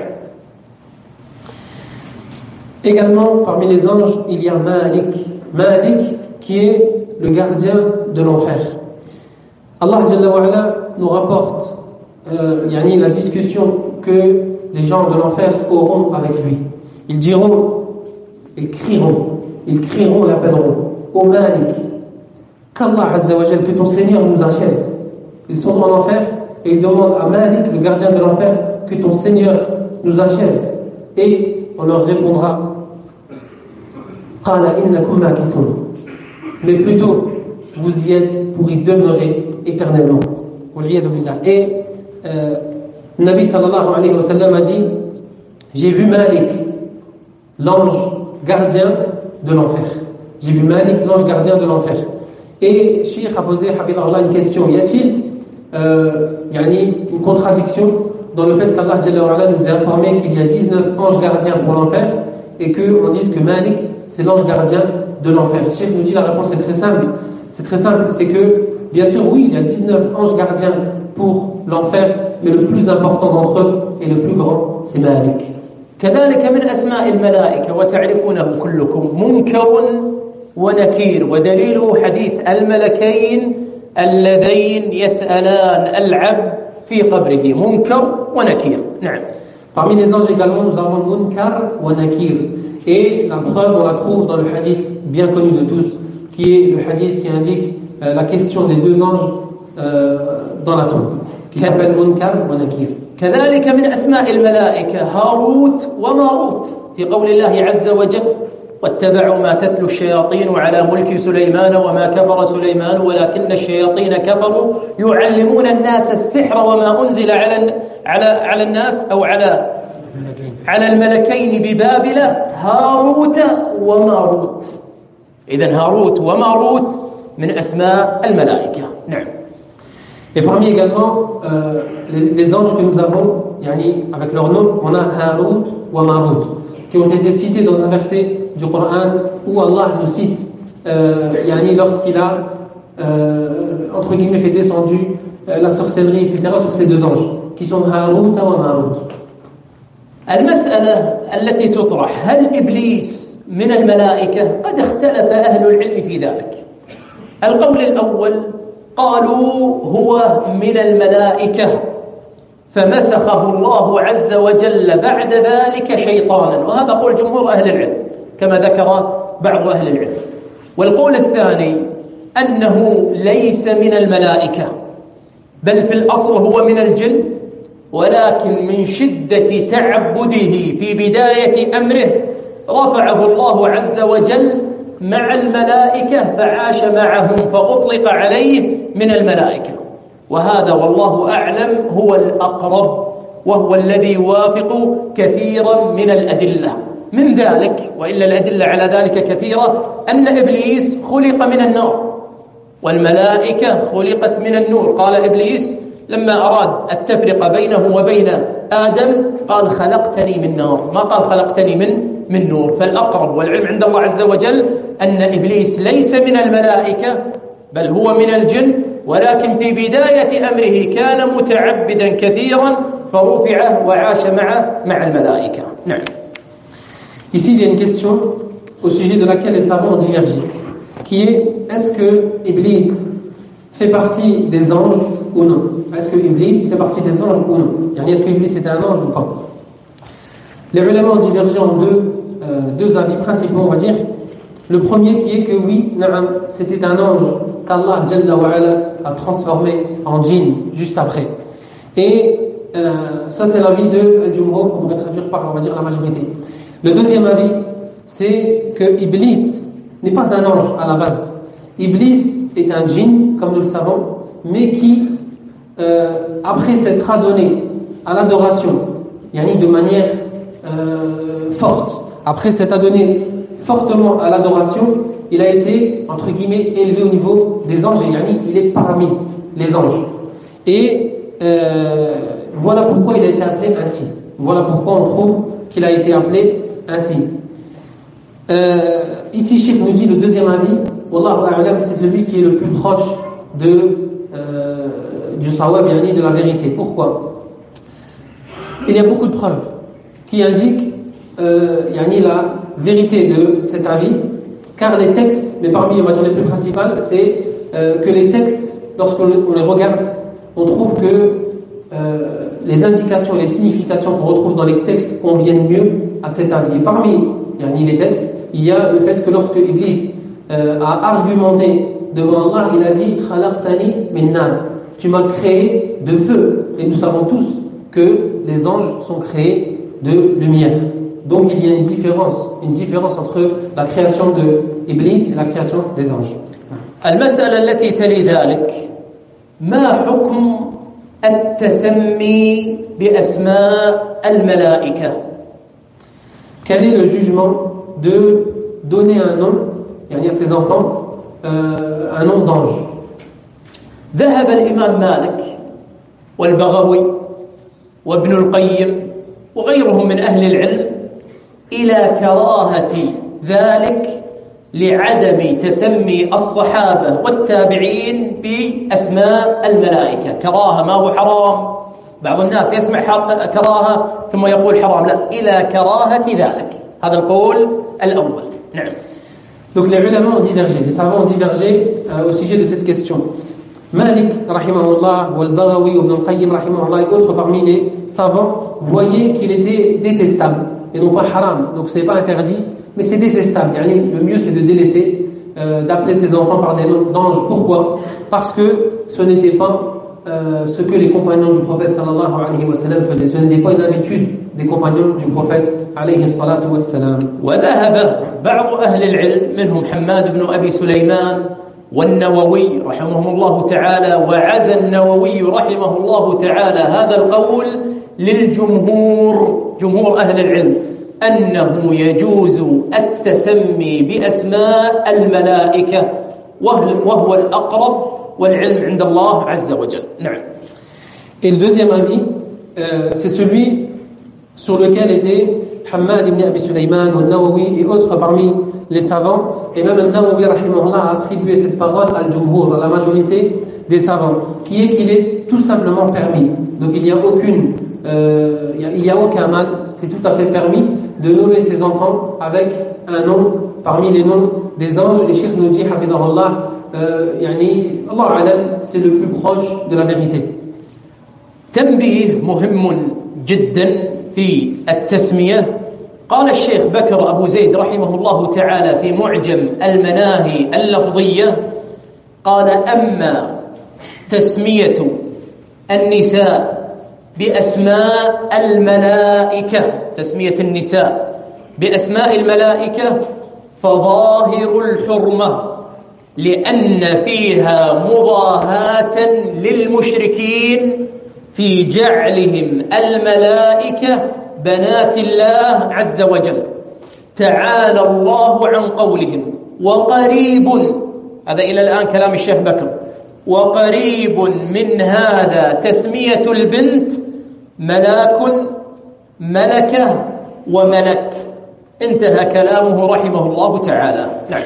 Également, parmi les anges, il y a Malik. Malik, qui est le gardien de l'enfer. Allah Jalla wa Ala nous rapporte euh, yani la discussion que les gens de l'enfer auront avec lui. Ils diront, ils crieront, ils crieront et appelleront ô Malik, qu'Allah Azza wa Jalla, que ton Seigneur nous achève. Ils sont en enfer et ils demandent à Malik, le gardien de l'enfer, que ton Seigneur nous achève. Et on leur répondra Qala innakum makithun. Mais plutôt, vous y êtes pour y demeurer éternellement. Et euh, Nabi sallallahu alayhi wa sallam a dit, j'ai vu Malik, l'ange gardien de l'enfer. J'ai vu Malik, l'ange gardien de l'enfer. Et Cheikh a posé Hafidahullah une question. Y a-t-il euh, yani, une contradiction dans le fait qu'Allah Jalla wa Ala nous a informé qu'il y a dix-neuf anges gardiens pour l'enfer et qu'on dise que Malik c'est l'ange gardien de l'enfer? Cheikh nous dit la réponse est très simple. C'est très simple, c'est que bien sûr oui, il y a dix-neuf anges gardiens pour l'enfer, mais le plus important d'entre eux et le plus grand, c'est Malik. كذلك من أسماء الملائكة وتعرفونه كلكم منكر ونكير، ودليله حديث الملكين اللذين يسألان العبد في قبره منكر ونكير. نعم. Parmi les anges également, nous avons Munkar wa Nakir. Et la preuve, on la trouve dans le hadith bien connu de tous, qui est le hadith qui indique euh, la question des deux anges euh, dans la tombe, qui s'appelle Munkar wa Nakir. كذلك من أسماء الملائكة هاروت وماروت في قول الله عز وجل واتبعوا ما تتلو الشياطين على ملك سليمان وما كفر سليمان ولكن الشياطين كفروا يعلمون الناس السحر وما أنزل على على على الناس أو على على الملكين ببابل هاروت وماروت. إذن هاروت وماروت من أسماء الملائكة. نعم. Et parmi également euh, les, les anges que nous avons, yani, avec leur nom, on a Harut wa Marut, qui ont été cités dans un verset du Coran où Allah nous cite, euh, yani, lorsqu'il a, euh, entre guillemets, fait descendu euh, la sorcellerie, et cetera, sur ces deux anges, qui sont Harut wa Marut. المسألة التي تطرح هل إبليس من الملائكة؟ قد اختلف أهل العلم في ذلك. القول الأول قالوا هو من الملائكة فمسخه الله عز وجل بعد ذلك شيطانا، وهذا قول جمهور أهل العلم كما ذكر بعض أهل العلم. والقول الثاني أنه ليس من الملائكة بل في الأصل هو من الجن، ولكن من شدة تعبده في بداية أمره رفعه الله عز وجل مع الملائكة فعاش معهم فأطلق عليه من الملائكة. وهذا والله أعلم هو الأقرب وهو الذي يوافق كثيرا من الأدلة. من ذلك وإلا الأدلة على ذلك كثيرة أن إبليس خلق من النار والملائكة خلقت من النور. قال إبليس لما أراد التفرقة بينه وبين آدم قال خلقتني من نار، ما قال خلقتني من من نور. فالأقرب والعلم عند الله عز وجل أن إبليس ليس من الملائكة بل هو من الجن، ولكن في بداية أمره كان متعبدا كثيرا فرفع وعاش مع مع الملائكة. نعم. Ici, il y a une question au sujet de laquelle les savants ont divergé, qui est est-ce que Iblis fait partie des anges ou non? Est-ce que Iblis fait partie des anges ou non? Est-ce que Iblis était un ange ou pas? Les ulama ont divergé en deux, euh, deux avis principaux, on va dire. Le premier qui est que oui, c'était un ange qu'Allah Jalla wa Ala a transformé en djinn juste après. Et euh, ça c'est l'avis de Jumhur, qu'on pourrait traduire par, on va dire, la majorité. Le deuxième avis, c'est que Iblis n'est pas un ange à la base. Iblis est un djinn, comme nous le savons, mais qui euh, après s'être adonné à l'adoration, yani de manière euh, forte, après s'être adonné fortement à l'adoration, il a été, entre guillemets, élevé au niveau des anges, et yani il est parmi les anges. Et euh, voilà pourquoi il a été appelé ainsi. Voilà pourquoi on trouve qu'il a été appelé ainsi. Euh, ici, Cheikh nous dit le deuxième avis, Wallahu a'lam, c'est celui qui est le plus proche de, euh, du sawab, yani de la vérité. Pourquoi? Il y a beaucoup de preuves qui indiquent euh, yani la vérité de cet avis, car les textes, mais parmi on va dire, les plus principales, c'est euh, que les textes, lorsqu'on les regarde, on trouve que euh, les indications, les significations qu'on retrouve dans les textes conviennent mieux à cet avis. Et parmi yani, les textes, il y a le fait que lorsque Iblis euh, a argumenté devant Allah, il a dit « Khalaqtani min nar » tu m'as créé de feu. Et nous savons tous que les anges sont créés de lumière. Donc il y a une différence, une différence entre la création de Iblis et la création des anges. المسألة التي تلي ذلك ما حكم التسمي بأسماء الملائكة؟ Quel est le jugement de donner un nom, yani à ses enfants, euh, un nom d'ange? ذهب الإمام مالك والبغوي وابن القيم وغيرهم من أهل العلم إلى كراهة ذلك لعدم تسمي الصحابة والتابعين بأسماء الملائكة. كراهة ما هو حرام. بعض الناس يسمع كراهة ثم يقول حرام. لا، إلى كراهة ذلك. هذا القول الأول. نعم. Donc les ulama ont divergé, les savants ont divergé euh, au sujet de cette question. Malik, rahimahullah, ou al-Baghawi, ou Ibn al-Qayyim, rahimahullah, et autres parmi les savants voyaient qu'il était détestable et non pas haram. Donc ce n'est pas interdit, mais c'est détestable. Le mieux c'est de délaisser, euh, d'appeler ses enfants par des noms d'anges. Pourquoi? Parce que ce n'était pas euh, ce que les compagnons du prophète sallallahu alayhi wa sallam faisaient. Ce n'était pas une habitude des compagnons du prophète alayhi salatu wa sallam. وذهب بعض أهل العلم منهم حماد بن أبي سليمان والنووي رحمه الله تعالى، وعزى النووي رحمه الله تعالى هذا القول للجمهور، جمهور أهل العلم، أنه يجوز التسمي بأسماء الملائكة وهو الأقرب والعلم عند الله عز وجل. نعم. Et le deuxième avis, euh, c'est celui sur lequel était Hammad ibn Abi Sulaiman ou Nawawi et autres parmi les savants, et même Nawawi rahimahullah a attribué cette parole à al-Jumhur, à la majorité des savants, qui est qu'il est tout simplement permis. Donc il n'y a aucune, euh, il n'y a aucun mal, c'est tout à fait permis de nommer ses enfants avec un nom parmi les noms des anges. Et Cheikh nous dit hafidahullah, euh, yani, Allah alam, c'est le plus proche de la vérité. تنبيه مهم جدا في التسمية. قال الشيخ بكر أبو زيد رحمه الله تعالى في معجم المناهي اللفظية، قال: أما تسمية النساء بأسماء الملائكة، تسمية النساء بأسماء الملائكة فظاهر الحرمة، لأن فيها مضاهاة للمشركين في جعلهم الملائكة بنات الله عز وجل. تعالى الله عن قولهم وقريب، هذا إلى الآن كلام الشيخ بكر، وقريب من هذا تسمية البنت ملاك، ملكة وملك. انتهى كلامه رحمه الله تعالى. نعم.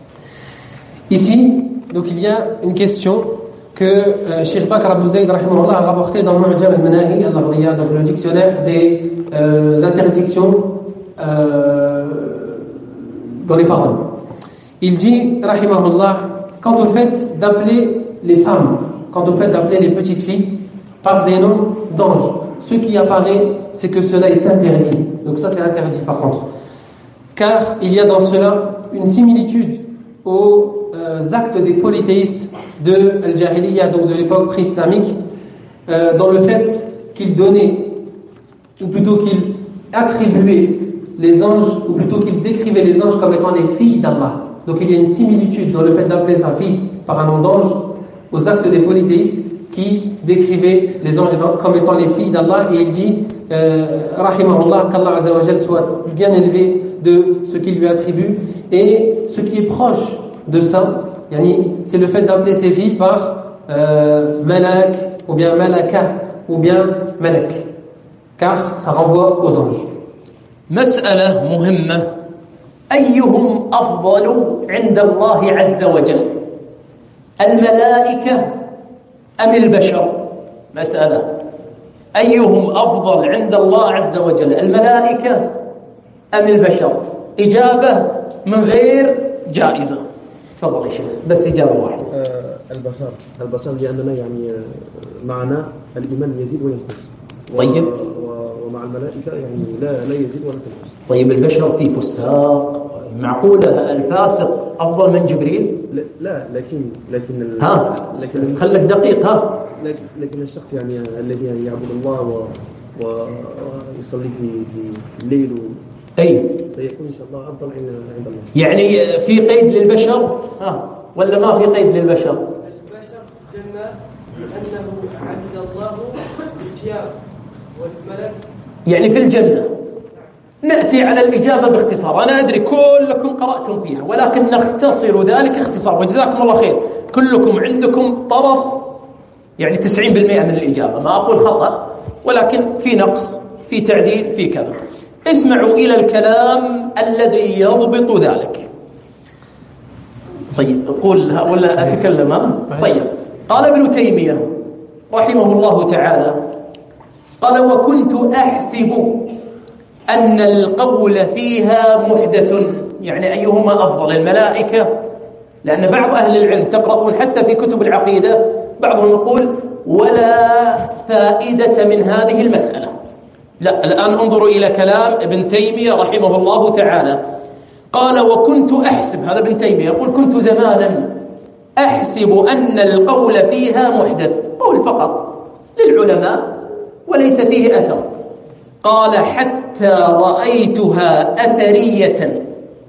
Ici, donc il y a une question que euh, Cheikh Bakr Abu Zayd rahimahullah a rapporté dans Mu'jam al-Manahi al-Lafdhiyya, donc le dictionnaire des euh, interdictions euh, dans les paroles. Il dit rahimahullah, quant au fait d'appeler les femmes, quant au fait d'appeler les petites filles par des noms d'anges, ce qui apparaît, c'est que cela est interdit. Donc ça c'est interdit par contre, car il y a dans cela une similitude aux euh, actes des polythéistes de Al-Jahiliyyah, donc de l'époque pré-islamique, euh, dans le fait qu'ils donnaient, ou plutôt qu'ils attribuaient les anges, ou plutôt qu'ils décrivaient les anges comme étant les filles d'Allah. Donc il y a une similitude dans le fait d'appeler sa fille par un nom d'ange aux actes des polythéistes qui qui décrivait les anges comme étant les filles d'Allah, et il dit euh, rahimahullah, qu'Allah Azza wa Jal soit bien élevé de ce qu'il lui attribue. Et ce qui est proche de ça, yani, c'est le fait d'appeler ces filles par euh, malak, ou bien malaka, ou bien malak, car ça renvoie aux anges. مسألة مهمة أيهم أفضل عند الله عز وجل الملائكة أم البشر؟ مسألة أيهم أفضل عند الله عز وجل الملائكة أم البشر؟ إجابة من غير جائزة. تفضل يا شيخ، بس إجابة واحدة. آه البشر البشر لأننا يعني معنا الإيمان يزيد وينقص. طيب. ومع الملائكة يعني لا لا يزيد ولا ينقص. طيب البشر في فساق، معقولة الفاسق أفضل من جبريل؟ لا, لا لكن لكن ها لكن خلك دقيق. ها لكن الشخص يعني الذي يعني يعبد الله و ويصلي في في الليل أي سيكون إن شاء الله أفضل عند الله. يعني في قيد للبشر ها ولا ما في قيد للبشر؟ البشر جنة لأنه عبد الله بالثياب والملك يعني في الجنة. نأتي على الإجابة باختصار. أنا أدري كلكم قرأتم فيها ولكن نختصر ذلك اختصار، وجزاكم الله خير. كلكم عندكم طرف يعني تسعين بالمئة من الإجابة، ما أقول خطأ ولكن في نقص، في تعديل، في كذا. اسمعوا إلى الكلام الذي يضبط ذلك. طيب أقول ولا أتكلم؟ طيب. قال ابن تيمية رحمه الله تعالى، قال وكنت أحسب أن القول فيها محدث، يعني أيهما أفضل الملائكة؟ لأن بعض أهل العلم تقرؤون حتى في كتب العقيدة بعضهم يقول ولا فائدة من هذه المسألة. لا، الآن انظروا إلى كلام ابن تيمية رحمه الله تعالى. قال وكنت أحسب، هذا ابن تيمية يقول كنت زمانا أحسب أن القول فيها محدث، قول فقط للعلماء وليس فيه أثر. قال حتى رأيتها أثرية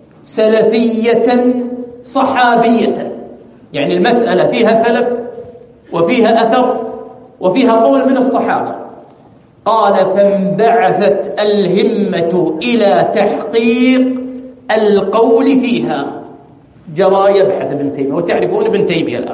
سلفية صحابية، يعني المسألة فيها سلف وفيها أثر وفيها قول من الصحابة. قال فانبعثت الهمة إلى تحقيق القول فيها. جرى يبحث ابن تيمية، وتعرفون ابن تيمية الآن.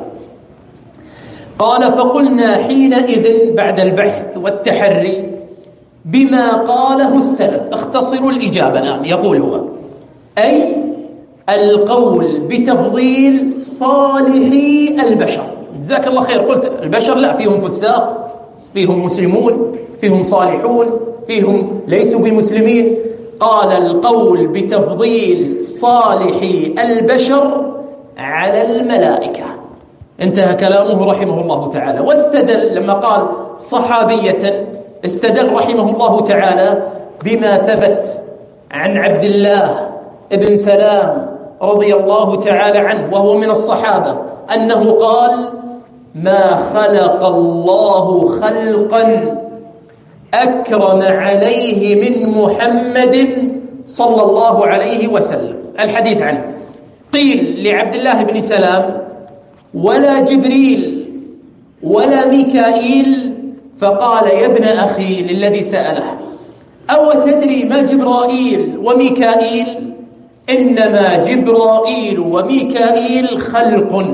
قال فقلنا حينئذ بعد البحث والتحري بما قاله السلف. اختصروا الإجابة الآن. يقول هو أي القول بتفضيل صالحي البشر. جزاك الله خير. قلت البشر لا، فيهم فساق، فيهم مسلمون، فيهم صالحون، فيهم ليسوا بمسلمين. قال القول بتفضيل صالحي البشر على الملائكة. انتهى كلامه رحمه الله تعالى. واستدل لما قال صحابية، استدل رحمه الله تعالى بما ثبت عن عبد الله ابن سلام رضي الله تعالى عنه وهو من الصحابة أنه قال ما خلق الله خلقا أكرم عليه من محمد صلى الله عليه وسلم. الحديث عنه. قيل لعبد الله بن سلام ولا جبريل ولا ميكائيل، فقال يا ابن أخي للذي سأله أو تدري ما جبرائيل وميكائيل؟ إنما جبرائيل وميكائيل خلق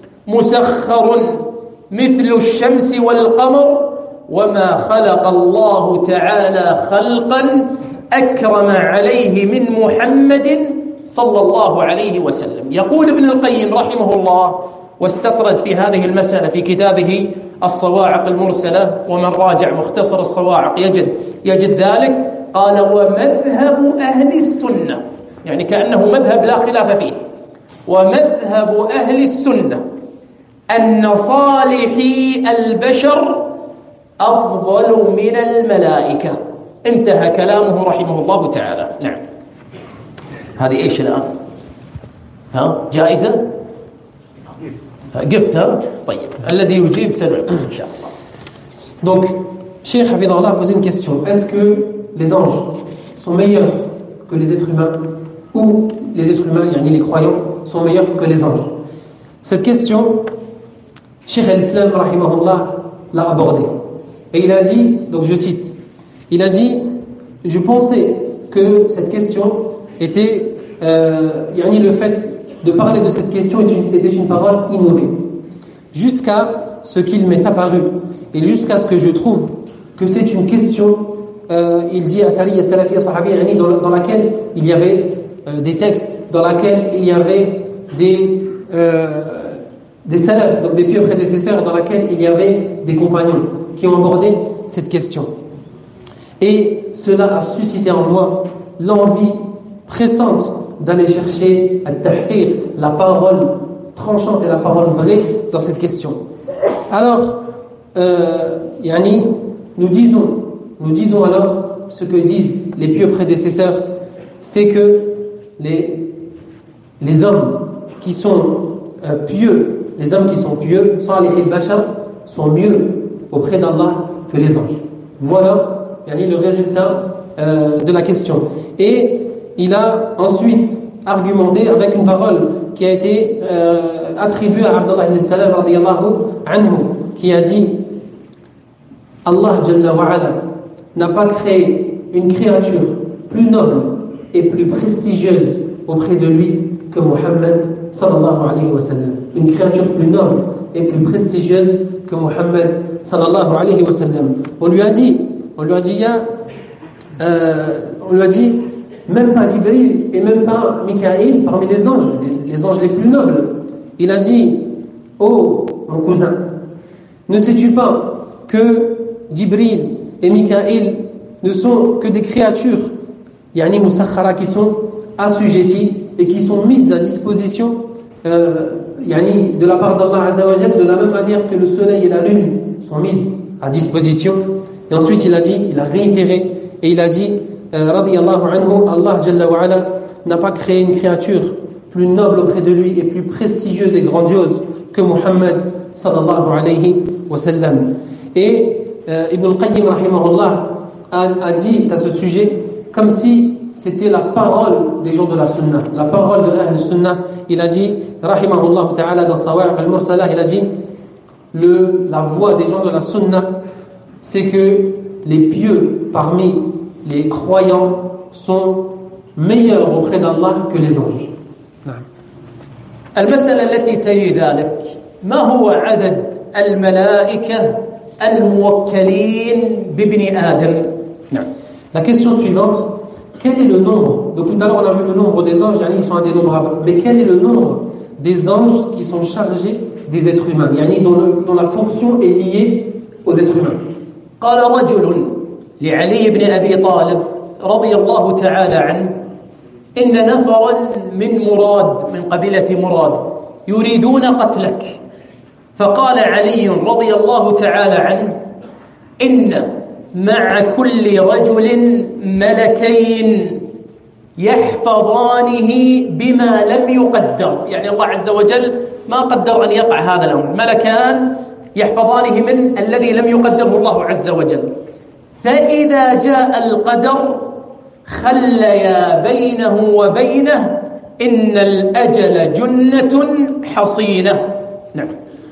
مسخر مثل الشمس والقمر، وما خلق الله تعالى خلقا أكرم عليه من محمد صلى الله عليه وسلم. يقول ابن القيم رحمه الله، واستطرد في هذه المسألة في كتابه الصواعق المرسلة، ومن راجع مختصر الصواعق يجد يجد ذلك. قال ومذهب أهل السنة، يعني كأنه مذهب لا خلاف فيه، ومذهب أهل السنة أن صالحي البشر أفضل من الملائكة. انتهى كلامه رحمه الله تعالى. نعم. هذه إيش الآن؟ ها جائزة؟ قفتها؟ طيب الذي يجيب سنعطيه إن شاء الله. Donc, Cheikh Hafidallah a posé une question. Est-ce que les anges sont meilleurs que les êtres humains, ou les êtres humains, yani les croyants, sont meilleurs que les anges? Cette question, Cheikh al-Islam rahimahullah l'a abordé. Et il a dit, donc je cite, il a dit, je pensais que cette question était, euh, yani le fait de parler de cette question était une, était une parole innovée. Jusqu'à ce qu'il m'est apparu, et jusqu'à ce que je trouve que c'est une question, euh, il dit, Athariya Salafiyya Sahabiyya, yani dans, dans laquelle il y avait euh, des textes, dans laquelle il y avait des, euh, des salafs, donc des pieux prédécesseurs, dans laquelle il y avait des compagnons qui ont abordé cette question. Et cela a suscité en moi l'envie pressante d'aller chercher at-tahqiq, la parole tranchante et la parole vraie dans cette question. Alors, euh, yani, nous disons, nous disons alors ce que disent les pieux prédécesseurs, c'est que les, les hommes qui sont euh, pieux, les hommes qui sont pieux, salih al-bashar, sont mieux auprès d'Allah que les anges. Voilà, yani, le résultat euh, de la question. Et il a ensuite argumenté avec une parole qui a été euh, attribuée à Abdullah ibn Salam radiyallahu anhu, qui a dit: Allah Jalla wa Ala n'a pas créé une créature plus noble et plus prestigieuse auprès de lui que Muhammad sallallahu alayhi wa sallam. Une créature plus noble et plus prestigieuse que Muhammad sallallahu alayhi wa sallam. On lui a dit, on lui a dit, ya, euh, on lui a dit, même pas Jibril et même pas Mikaïl parmi les anges, les, les anges les plus nobles. Il a dit: oh mon cousin, ne sais-tu pas que Jibril et Mikaïl ne sont que des créatures, yani musakhara, qui sont assujetties et qui sont mises à disposition euh, yani de la part d'Allah Azza wa Jal, de la même manière que le soleil et la lune sont mises à disposition. Et ensuite il a dit, il a réitéré et il a dit euh, radiyallahu anhu, Allah Jalla wa Ala n'a pas créé une créature plus noble auprès de lui et plus prestigieuse et grandiose que Muhammad sallallahu alayhi wa sallam. Et euh, Ibn al-Qayyim rahimahullah a, a dit à ce sujet, comme si c'était la parole des gens de la sunna, la parole de Ahl Sunnah. Il a dit, rahimahullah ta'ala, dans Sawa'iq al-Mursalah, il a dit, le, la voix des gens de la sunna, c'est que les pieux parmi les croyants sont meilleurs auprès d'Allah que les anges. المسألة التي تلي ذلك: ما هو عدد الملائكة الموكلين بابن آدم؟ نعم. La question suivante: quel est le nombre? Donc tout à l'heure on a vu le nombre des anges, yani ils sont indénombrables. Mais quel est le nombre des anges qui sont chargés des êtres humains, yani dont, le, dont la fonction est liée aux êtres humains? قال رجل لعلي بن أبي طالب رضي الله تعالى عنه: إن نفرا من مراد من قبيلة مراد يريدون قتلك. فقال علي رضي الله تعالى عنه: إن مع كل رجل ملكين يحفظانه بما لم يقدر. يعني الله عز وجل ما قدر أن يقع هذا الأمر، ملكان يحفظانه من الذي لم يقدره الله عز وجل. فإذا جاء القدر خليا بينه وبينه إن الأجل جنة حصينة. نعم.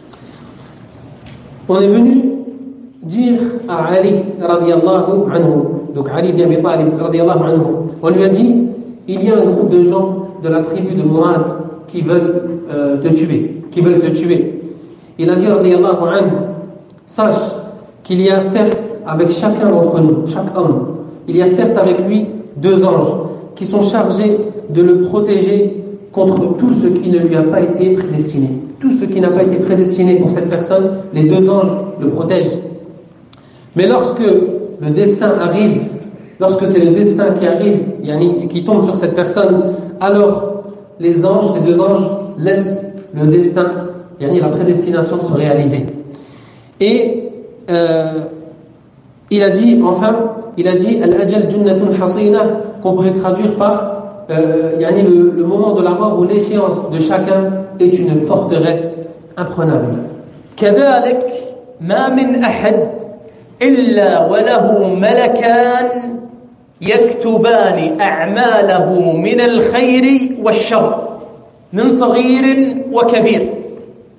On est venu dire à Ali radiyallahu anhu, donc Ali ibn Abi Talib radiyallahu anhu, on lui a dit: il y a un groupe de gens de la tribu de Murad qui veulent euh, te tuer, qui veulent te tuer. Il a dit radiyallahu anhu: sache qu'il y a certes avec chacun d'entre nous, chaque homme, il y a certes avec lui deux anges qui sont chargés de le protéger contre tout ce qui ne lui a pas été prédestiné. Tout ce qui n'a pas été prédestiné pour cette personne, les deux anges le protègent. Mais lorsque le destin arrive, lorsque c'est le destin qui arrive, yani, qui tombe sur cette personne, alors les anges, ces deux anges, laissent le destin, yani, la prédestination se réaliser. Et euh, il a dit, enfin, il a dit Al-Ajal Junnatun Hasina, qu'on pourrait traduire par euh, yani le, le moment de la mort où l'échéance de chacun est une forteresse imprenable. كذلك ما من أحد إلا وله ملكان يكتبان أعماله من الخير والشر من صغير وكبير.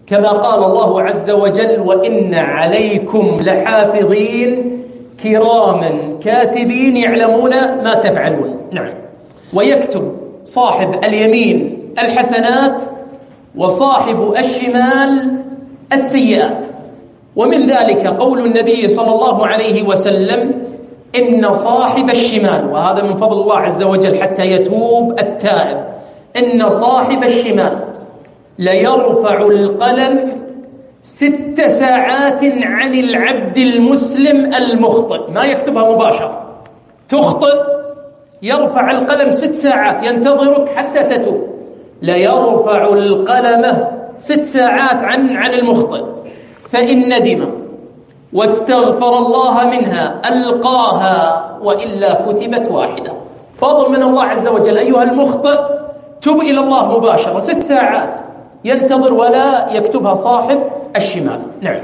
كما قال الله عز وجل وإن عليكم لحافظين كراما كاتبين يعلمون ما تفعلون. نعم. ويكتب صاحب اليمين الحسنات وصاحب الشمال السيئات. ومن ذلك قول النبي صلى الله عليه وسلم إن صاحب الشمال، وهذا من فضل الله عز وجل حتى يتوب التائب، إن صاحب الشمال ليرفع القلم ست ساعات عن العبد المسلم المخطئ، ما يكتبها مباشرة، تخطئ يرفع القلم ست ساعات ينتظرك حتى تتوب، ليرفع القلم ست ساعات عن عن المخطئ، فإن ندم واستغفر الله منها ألقاها وإلا كتبت واحدة. فضل من الله عز وجل. أيها المخطئ تب إلى الله مباشرة، ست ساعات ينتظر ولا يكتبها صاحب الشمال. نعم.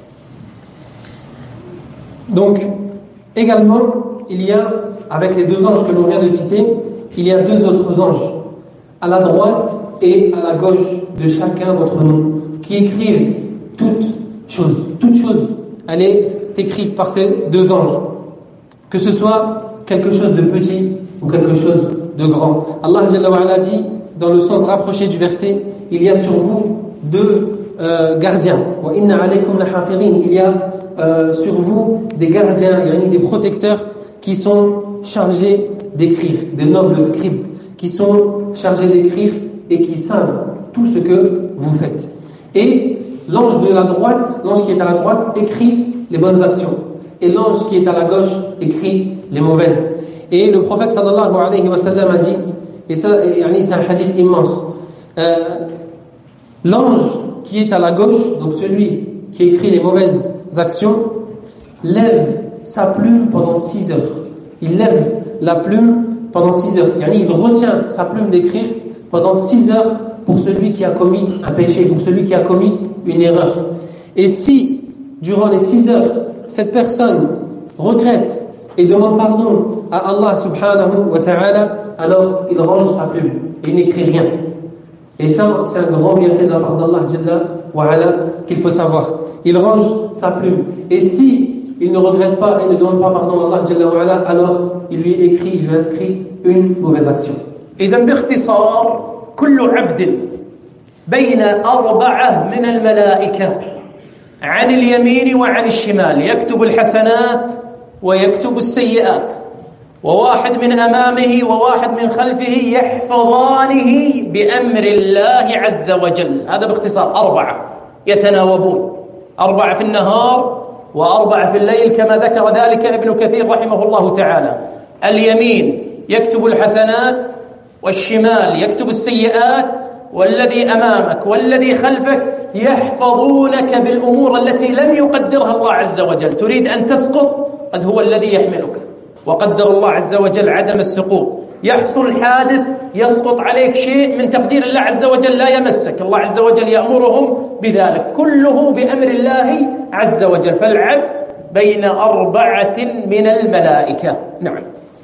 Donc, également, il y a, avec les deux anges que l'on vient de citer, il y a deux autres anges, à la droite et à la gauche de chacun d'entre nous, qui écrivent toutes choses. Toute chose, elle est écrite par ces deux anges. Que ce soit quelque chose de petit ou quelque chose de grand. Allah Jalla wa Ala dit, dans le sens rapproché du verset, il y a sur vous deux euh, gardiens. Wa inna alaykum la hafidhin. Il y a euh, sur vous des gardiens, des protecteurs qui sont chargés d'écrire, des nobles scribes, qui sont chargés d'écrire et qui savent tout ce que vous faites. Et l'ange de la droite, l'ange qui est à la droite, écrit les bonnes actions. Et l'ange qui est à la gauche écrit les mauvaises. Et le prophète sallallahu alayhi wa sallam a dit, et ça, c'est un hadith immense, euh, l'ange qui est à la gauche, donc celui qui écrit les mauvaises actions, lève sa plume pendant six heures. Il lève la plume pendant six heures. Il retient sa plume d'écrire pendant six heures pour celui qui a commis un péché, pour celui qui a commis une erreur. Et si, durant les six heures, cette personne regrette et demande pardon à Allah subhanahu wa ta'ala, alors il range sa plume et il n'écrit rien. Et ça, c'est un grand bienfait de la part d'Allah Jalla wa Ala qu'il faut savoir. Il range sa plume. Et si il ne regrette pas et ne demande pas pardon à Allah Jalla wa Ala, alors il lui écrit, il lui inscrit une mauvaise action. إذن باختصار كل عبد بين أربعة من الملائكة عن اليمين وعن الشمال يكتب الحسنات ويكتب السيئات، وواحد من أمامه وواحد من خلفه يحفظانه بأمر الله عز وجل. هذا باختصار أربعة يتناوبون، أربعة في النهار وأربعة في الليل كما ذكر ذلك ابن كثير رحمه الله تعالى. اليمين يكتب الحسنات والشمال يكتب السيئات، والذي أمامك والذي خلفك يحفظونك بالأمور التي لم يقدرها الله عز وجل. تريد أن تسقط، قد هو الذي يحملك، وقدر الله عز وجل عدم السقوط. يحصل حادث يسقط عليك شيء من تقدير الله عز وجل لا يمسك، الله عز وجل يأمرهم بذلك، كله بأمر الله عز وجل. فالعبد بين أربعة من الملائكة. نعم.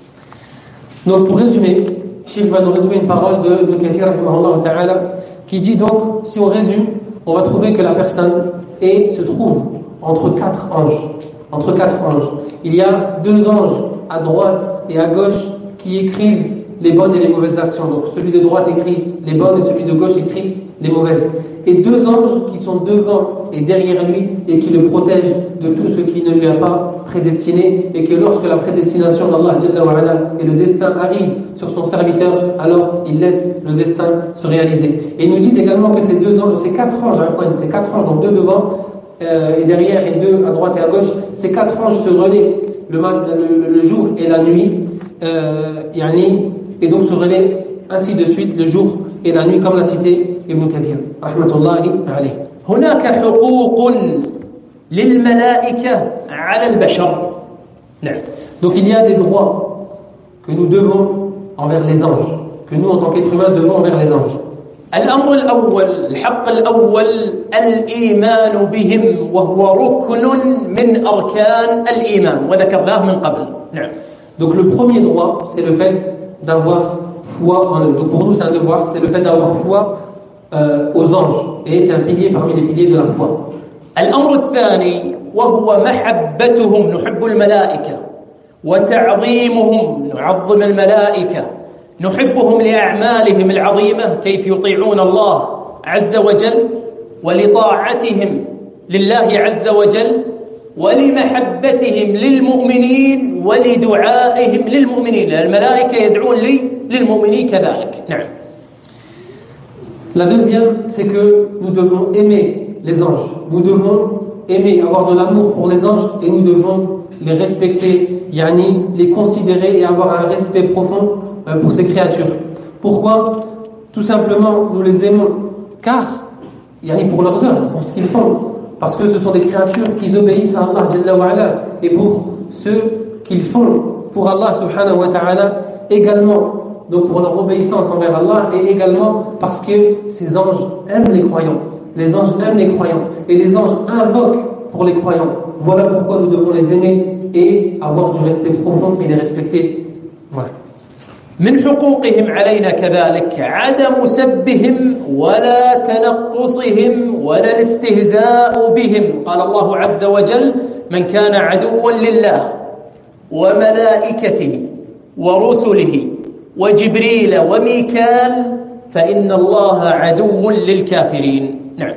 Donc pour résumer, Cheikh va nous résumer une parole de Ibn Kathir rahimahullah ta'ala qui dit donc, si on résume, on va trouver que la personne est, se trouve entre quatre anges. Entre quatre anges. Il y a deux anges à droite et à gauche qui écrivent les bonnes et les mauvaises actions. Donc celui de droite écrit les bonnes et celui de gauche écrit les mauvaises. Et deux anges qui sont devant et derrière lui et qui le protègent de tout ce qui ne lui a pas prédestiné, et que lorsque la prédestination d'Allah Jalla wa Ala et le destin arrivent sur son serviteur, alors il laisse le destin se réaliser. Et il nous dit également que ces deux anges, ces quatre anges, hein, ces quatre anges, donc deux devant euh, et derrière et deux à droite et à gauche, ces quatre anges se relaient le, le, le jour et la nuit, euh, yani, et donc se relaient ainsi de suite le jour et la nuit, comme l'a cité Ibn Kathir rahmatullahi alayhi. هناك حقوق للملائكة على البشر. نعم. Donc il y a des droits que nous devons envers les anges, que nous en tant qu'êtres humains devons envers les anges. الأمر الأول، الحق الأول الإيمان بهم، وهو ركن من أركان الإيمان وذكرناه من قبل. نعم. Donc le premier droit, c'est le fait d'avoir foi en eux. Donc pour nous c'est un devoir, c'est le fait d'avoir foi euh, aux anges. Et c'est un pilier parmi les piliers de la foi. الأمر الثاني وهو محبتهم، نحب الملائكة وتعظيمهم، نعظم الملائكة، نحبهم لأعمالهم العظيمة، كيف يطيعون الله عز وجل ولطاعتهم لله عز وجل ولمحبتهم للمؤمنين ولدعائهم للمؤمنين. الملائكة يدعون لي للمؤمنين كذلك. نعم. La deuxième, c'est que nous devons aimer les anges. Nous devons aimer, avoir de l'amour pour les anges et nous devons les respecter, yani les considérer et avoir un respect profond pour ces créatures. Pourquoi? Tout simplement, nous les aimons car, yani pour leurs œuvres, pour ce qu'ils font. Parce que ce sont des créatures qui obéissent à Allah Jalla wa Ala. Et pour ce qu'ils font pour Allah Subhanahu wa Ta'ala également. Donc pour leur obéissance envers Allah et également parce que ces anges aiment les croyants. Les anges aiment les croyants. Et les anges invoquent pour les croyants. Voilà pourquoi nous devons les aimer et avoir du respect profond et les respecter. Voilà. من حقوقهم علينا كذلك عدم سبهم ولا تنقصهم ولا الاستهزاء بهم. قال الله عز وجل: من كان عدوا لله وملائكته ورسله وجبريل وميكال فإن الله عدو للكافرين. نعم.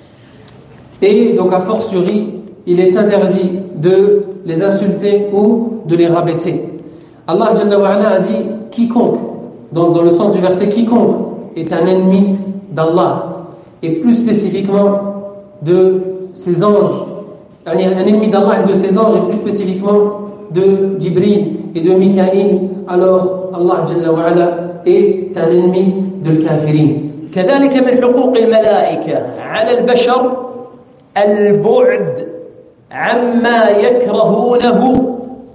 Et donc a fortiori, il est interdit de les insulter ou de les rabaisser. Allah Jalla wa Ala a dit quiconque, donc dans le sens du verset quiconque est un ennemi d'Allah et plus spécifiquement de ses anges, un ennemi d'Allah et de ses anges et plus spécifiquement de Jibril et de Mikaïl, alors Allah Jalla wa Ala est un ennemi de l'kafirin. كذلك من حقوق الملائكة على البشر البعد عما يكرهونه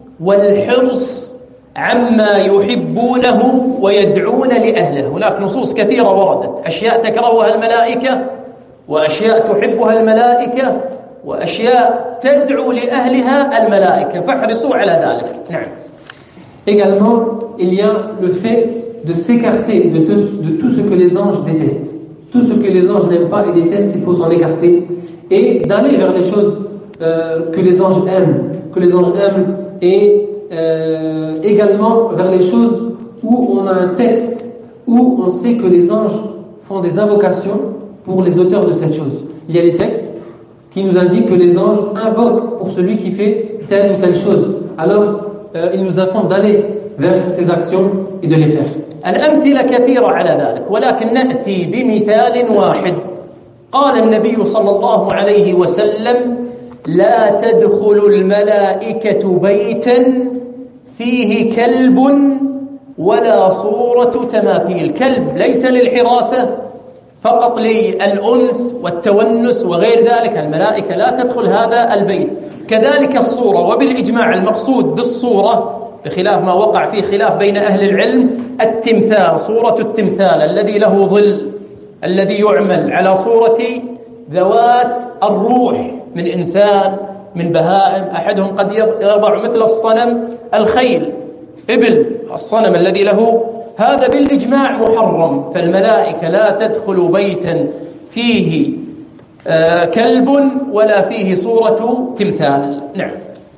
والحرص عما يحبونه ويدعون لأهله. هناك نصوص كثيرة وردت، أشياء تكرهها الملائكة وأشياء تحبها الملائكة وأشياء تدعو لأهلها الملائكة، فاحرصوا على ذلك. نعم. Également, il y a le fait de s'écarter de tout, de tout ce que les anges détestent. Tout ce que les anges n'aiment pas et détestent, il faut s'en écarter et d'aller vers les choses euh, que les anges aiment, que les anges aiment et euh, également vers les choses où on a un texte, où on sait que les anges font des invocations pour les auteurs de cette chose. Il y a des textes qui nous indiquent que les anges invoquent pour celui qui fait telle ou telle chose. Alors, euh, il nous incombe d'aller vers ces actions et de les faire. الأمثلة كثيرة على ذلك، ولكن نأتي بمثال واحد. قال النبي صلى الله عليه وسلم: لا تدخل الملائكة بيتا فيه كلب ولا صورة تماثيل. كلب ليس للحراسة فقط للأنس والتونس وغير ذلك، الملائكة لا تدخل هذا البيت. كذلك الصورة، وبالإجماع المقصود بالصورة بخلاف ما وقع فيه خلاف بين أهل العلم التمثال، صورة التمثال الذي له ظل، الذي يعمل على صورة ذوات الروح من إنسان من بهائم. أحدهم قد يضع مثل الصنم الخيل، إبل، الصنم الذي له هذا بالإجماع محرم. فالملائكة لا تدخل بيتا فيه كلب ولا فيه صورة تمثال. نعم.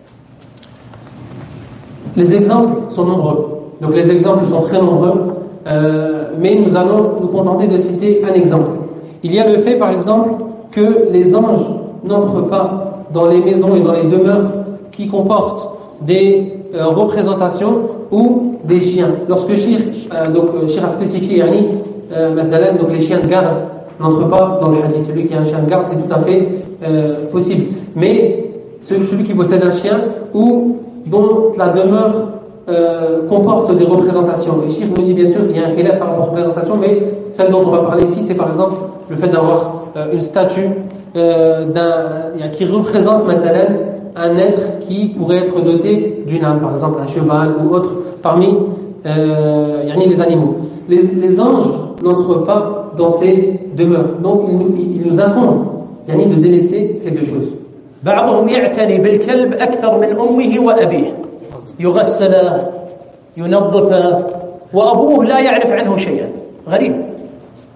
Les exemples sont nombreux. Donc les exemples sont très nombreux, euh, mais nous allons nous contenter de citer un exemple. Il y a le fait, par exemple, que les anges n'entrent pas dans les maisons et dans les demeures qui comportent des euh, représentations ou des chiens. Lorsque Shir, euh, donc Shir a spécifié, yani, euh, mathalan, donc les chiens de garde n'entrent pas dans le hadith. Celui qui a un chien de garde, c'est tout à fait euh, possible. Mais celui qui possède un chien ou dont la demeure euh, comporte des représentations. Et Shir nous dit bien sûr il y a un khilaf par rapport aux représentations, mais celle dont on va parler ici, c'est par exemple le fait d'avoir euh, une statue euh, d'un, qui représente maintenant un être qui pourrait être doté d'une âme, par exemple un cheval ou autre, parmi euh, yani les animaux. Les, les anges n'entrent pas dans ces demeures, donc il nous, il nous incombe yani de délaisser ces deux choses. بعضهم يعتني بالكلب أكثر من أمه وأبيه، يغسله ينظفه وأبوه لا يعرف عنه شيئا. غريب.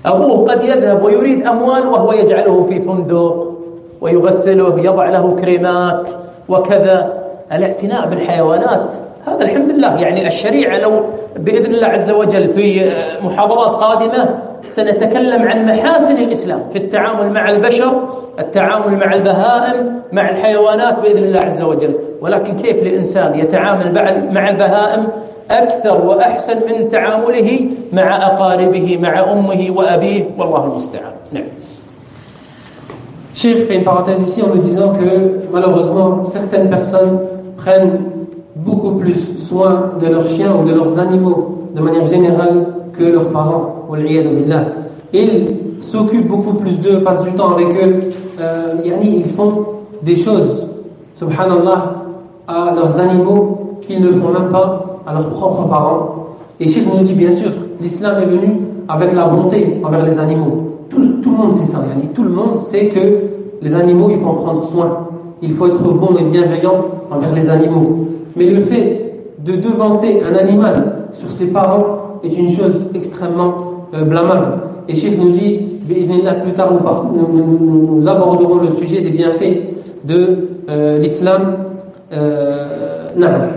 أبوه قد يذهب ويريد أموال وهو يجعله في فندق ويغسله، يضع له كريمات وكذا. الاعتناء بالحيوانات هذا الحمد لله، يعني الشريعة لو بإذن الله عز وجل في محاضرات قادمة سنتكلم عن محاسن الإسلام في التعامل مع البشر، التعامل مع البهائم، مع الحيوانات بإذن الله عز وجل. ولكن كيف الإنسان يتعامل مع البهائم أكثر وأحسن من تعامله مع أقاربه، مع أمه وأبيه، والله المستعان. نعم. Cheikh fait une parenthèse ici en nous disant que malheureusement certaines personnes prennent beaucoup plus soin de leurs chiens ou de leurs animaux de manière générale que leurs parents. Ils s'occupent beaucoup plus d'eux, passent du temps avec eux. Euh, yani ils font des choses, subhanallah, à leurs animaux qu'ils ne font même pas à leurs propres parents. Et Cheikh nous dit bien sûr, l'islam est venu avec la bonté envers les animaux. Tout, tout le monde sait ça, yani, tout le monde sait que les animaux, il faut en prendre soin. Il faut être bon et bienveillant envers les animaux. Mais le fait de devancer un animal sur ses parents est une chose extrêmement euh, blâmable. Et Cheikh nous dit, plus tard nous, nous, nous aborderons le sujet des bienfaits de euh, l'islam. Euh,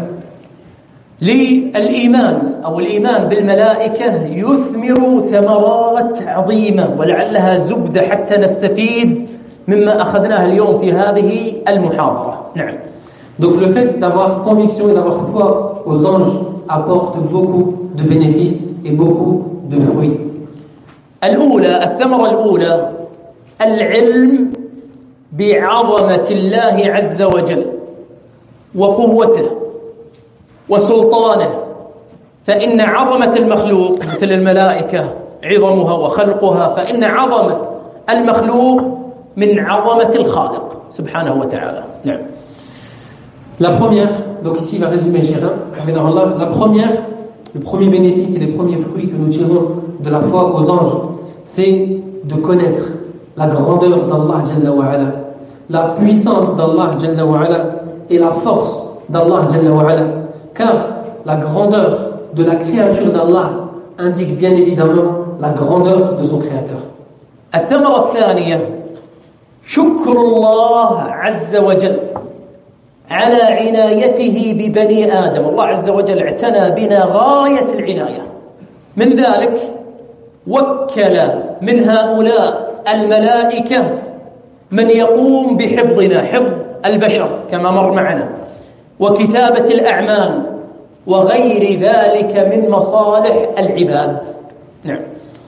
للإيمان أو الإيمان بالملائكة يثمر ثمرات عظيمة ولعلها زبدة حتى نستفيد مما أخذناه اليوم في هذه المحاضرة. نعم. Donc le fait d'avoir conviction et d'avoir foi aux anges apporte beaucoup de bénéfices et beaucoup de fruits. الأولى الثمرة الأولى العلم بعظمة الله عز وجل وقوته وسلطانه، فإن عظمة المخلوق مثل الملائكة عظمها وخلقها، فإن عظمة المخلوق من عظمة الخالق سبحانه وتعالى. نعم. La première, donc ici il va résumer Gérard, la première, le premier bénéfice et les premiers fruits que nous tirons de la foi aux anges, c'est de connaître la grandeur d'Allah Jalla wa Ala, la puissance d'Allah Jalla wa Ala et la force d'Allah Jalla wa Ala. Car la grandeur de la créature d'Allah indique bien évidemment la grandeur de son créateur. الثمرة الثانية شكر الله عز وجل على عنايته ببني آدم. الله عز وجل اعتنى بنا غاية العناية، من ذلك وكل من هؤلاء الملائكة من يقوم بحفظنا، حفظ البشر كما مر معنا، وكتابة الأعمال وغير ذلك من مصالح العباد. نعم.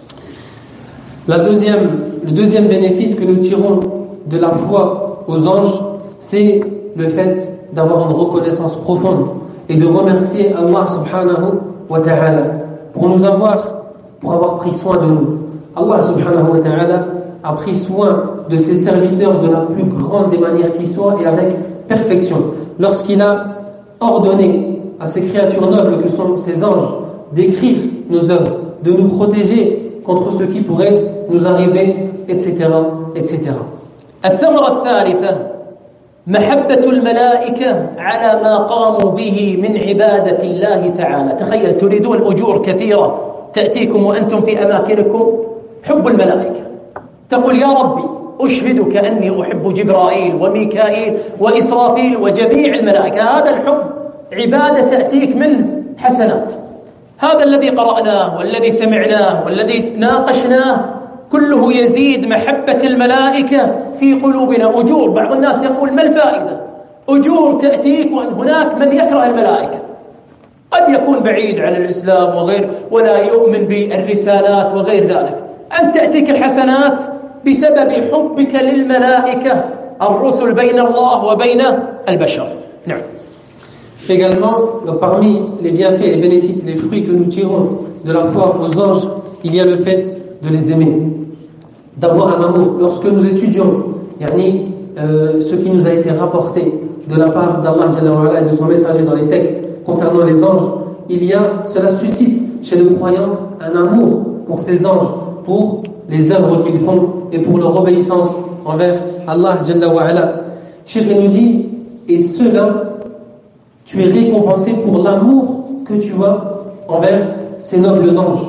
La deuxième, le deuxième bénéfice que nous tirons de la foi aux anges, c'est le fait d'avoir une reconnaissance profonde et de remercier Allah subhanahu wa ta'ala pour nous avoir, pour avoir pris soin de nous. Allah subhanahu wa ta'ala a pris soin de ses serviteurs de la plus grande des manières qui soit et avec perfection. Lorsqu'il a ordonné à ces créatures nobles que sont ces anges d'écrire nos œuvres, de nous protéger contre ce qui pourrait nous arriver, et cetera, et cetera. الثمرة الثالثة محبة الملائكة على ما قاموا به من عبادة الله تعالى. تخيل تريدون أجور كثيرة تأتيكم وأنتم في أماكنكم، حب الملائكة، تقول يا ربي أشهدك أني أحب جبرائيل وميكائيل وإسرافيل وجميع الملائكة. هذا الحب عبادة تأتيك من حسنات. هذا الذي قرأناه والذي سمعناه والذي ناقشناه كله يزيد محبة الملائكة في قلوبنا. أجور، بعض الناس يقول ما الفائدة؟ أجور تأتيك وهناك من يكره الملائكة، قد يكون بعيد عن الإسلام وغير ولا يؤمن بالرسالات وغير ذلك. أن تأتيك الحسنات بسبب حبك للملائكة، الرسل بين الله وبين البشر. نعم. Également, donc parmi les bienfaits, les bénéfices et les fruits que nous tirons de la foi aux anges, il y a le fait de les aimer, d'avoir un amour. Lorsque nous étudions yani, euh, ce qui nous a été rapporté de la part d'Allah Jalla wa Ala et de son messager dans les textes concernant les anges, il y a, cela suscite chez le croyant un amour pour ces anges, pour les œuvres qu'ils font et pour leur obéissance envers Allah Jalla wa Ala. Cheikh nous dit, et cela, tu es récompensé pour l'amour que tu as envers ces nobles anges.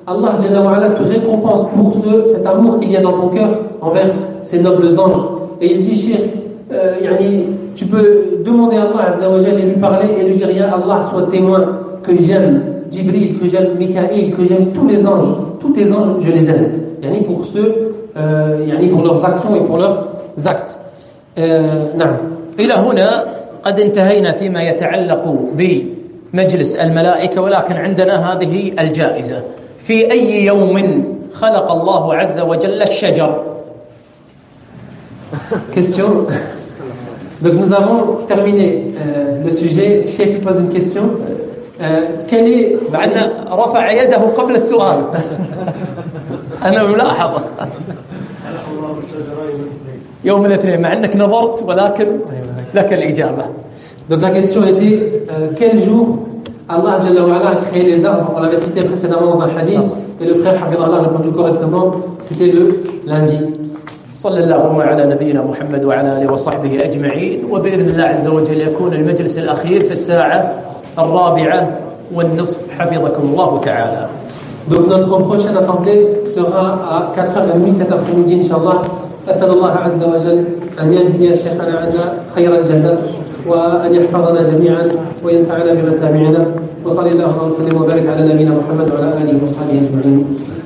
Allah Jalla wa Ala te récompense pour ce, cet amour qu'il y a dans ton cœur envers ces nobles anges. Et il dit, Cheikh, euh, yani, tu peux demander à Allah Azza wa Jalla et lui parler et lui dire, Ya Allah, sois témoin que j'aime Jibril, que j'aime Mikaïl, que j'aime tous les anges, tous tes anges, je les aime. Yani pour ceux, euh, yani pour leurs actions et pour leurs actes. Euh, نعم. إلى هنا قد انتهينا فيما يتعلق بمجلس الملائكة، ولكن عندنا هذه الجائزة. في أي يوم خلق الله عز وجل الشجر؟ Question. Donc nous avons terminé euh, le sujet. Cheikh pose une question. Euh, quel est... مع أن رفع يده قبل السؤال. أنا ملاحظة. يوم الاثنين مع أنك نظرت ولكن لك الإجابة. Donc la question était euh, quel jour Allah Jalla wa Ala a créé les arbres? On l'avait cité précédemment dans un hadith et le frère Hafidallah a répondu correctement, c'était le lundi. صلى الله على نبينا محمد وعلى آله وصحبه أجمعين، وبإذن الله عز وجل يكون المجلس الأخير في الساعة الرابعة والنصف حفظكم الله تعالى. Donc notre prochaine assemblée sera à quatre heures trente cet après-midi Inch'Allah. أسأل الله عز وجل أن يجزي شيخنا عنا خير الجزاء وأن يحفظنا جميعا وينفعنا بما سمعنا، وصلى الله وسلم وبارك على نبينا محمد وعلى آله وصحبه أجمعين.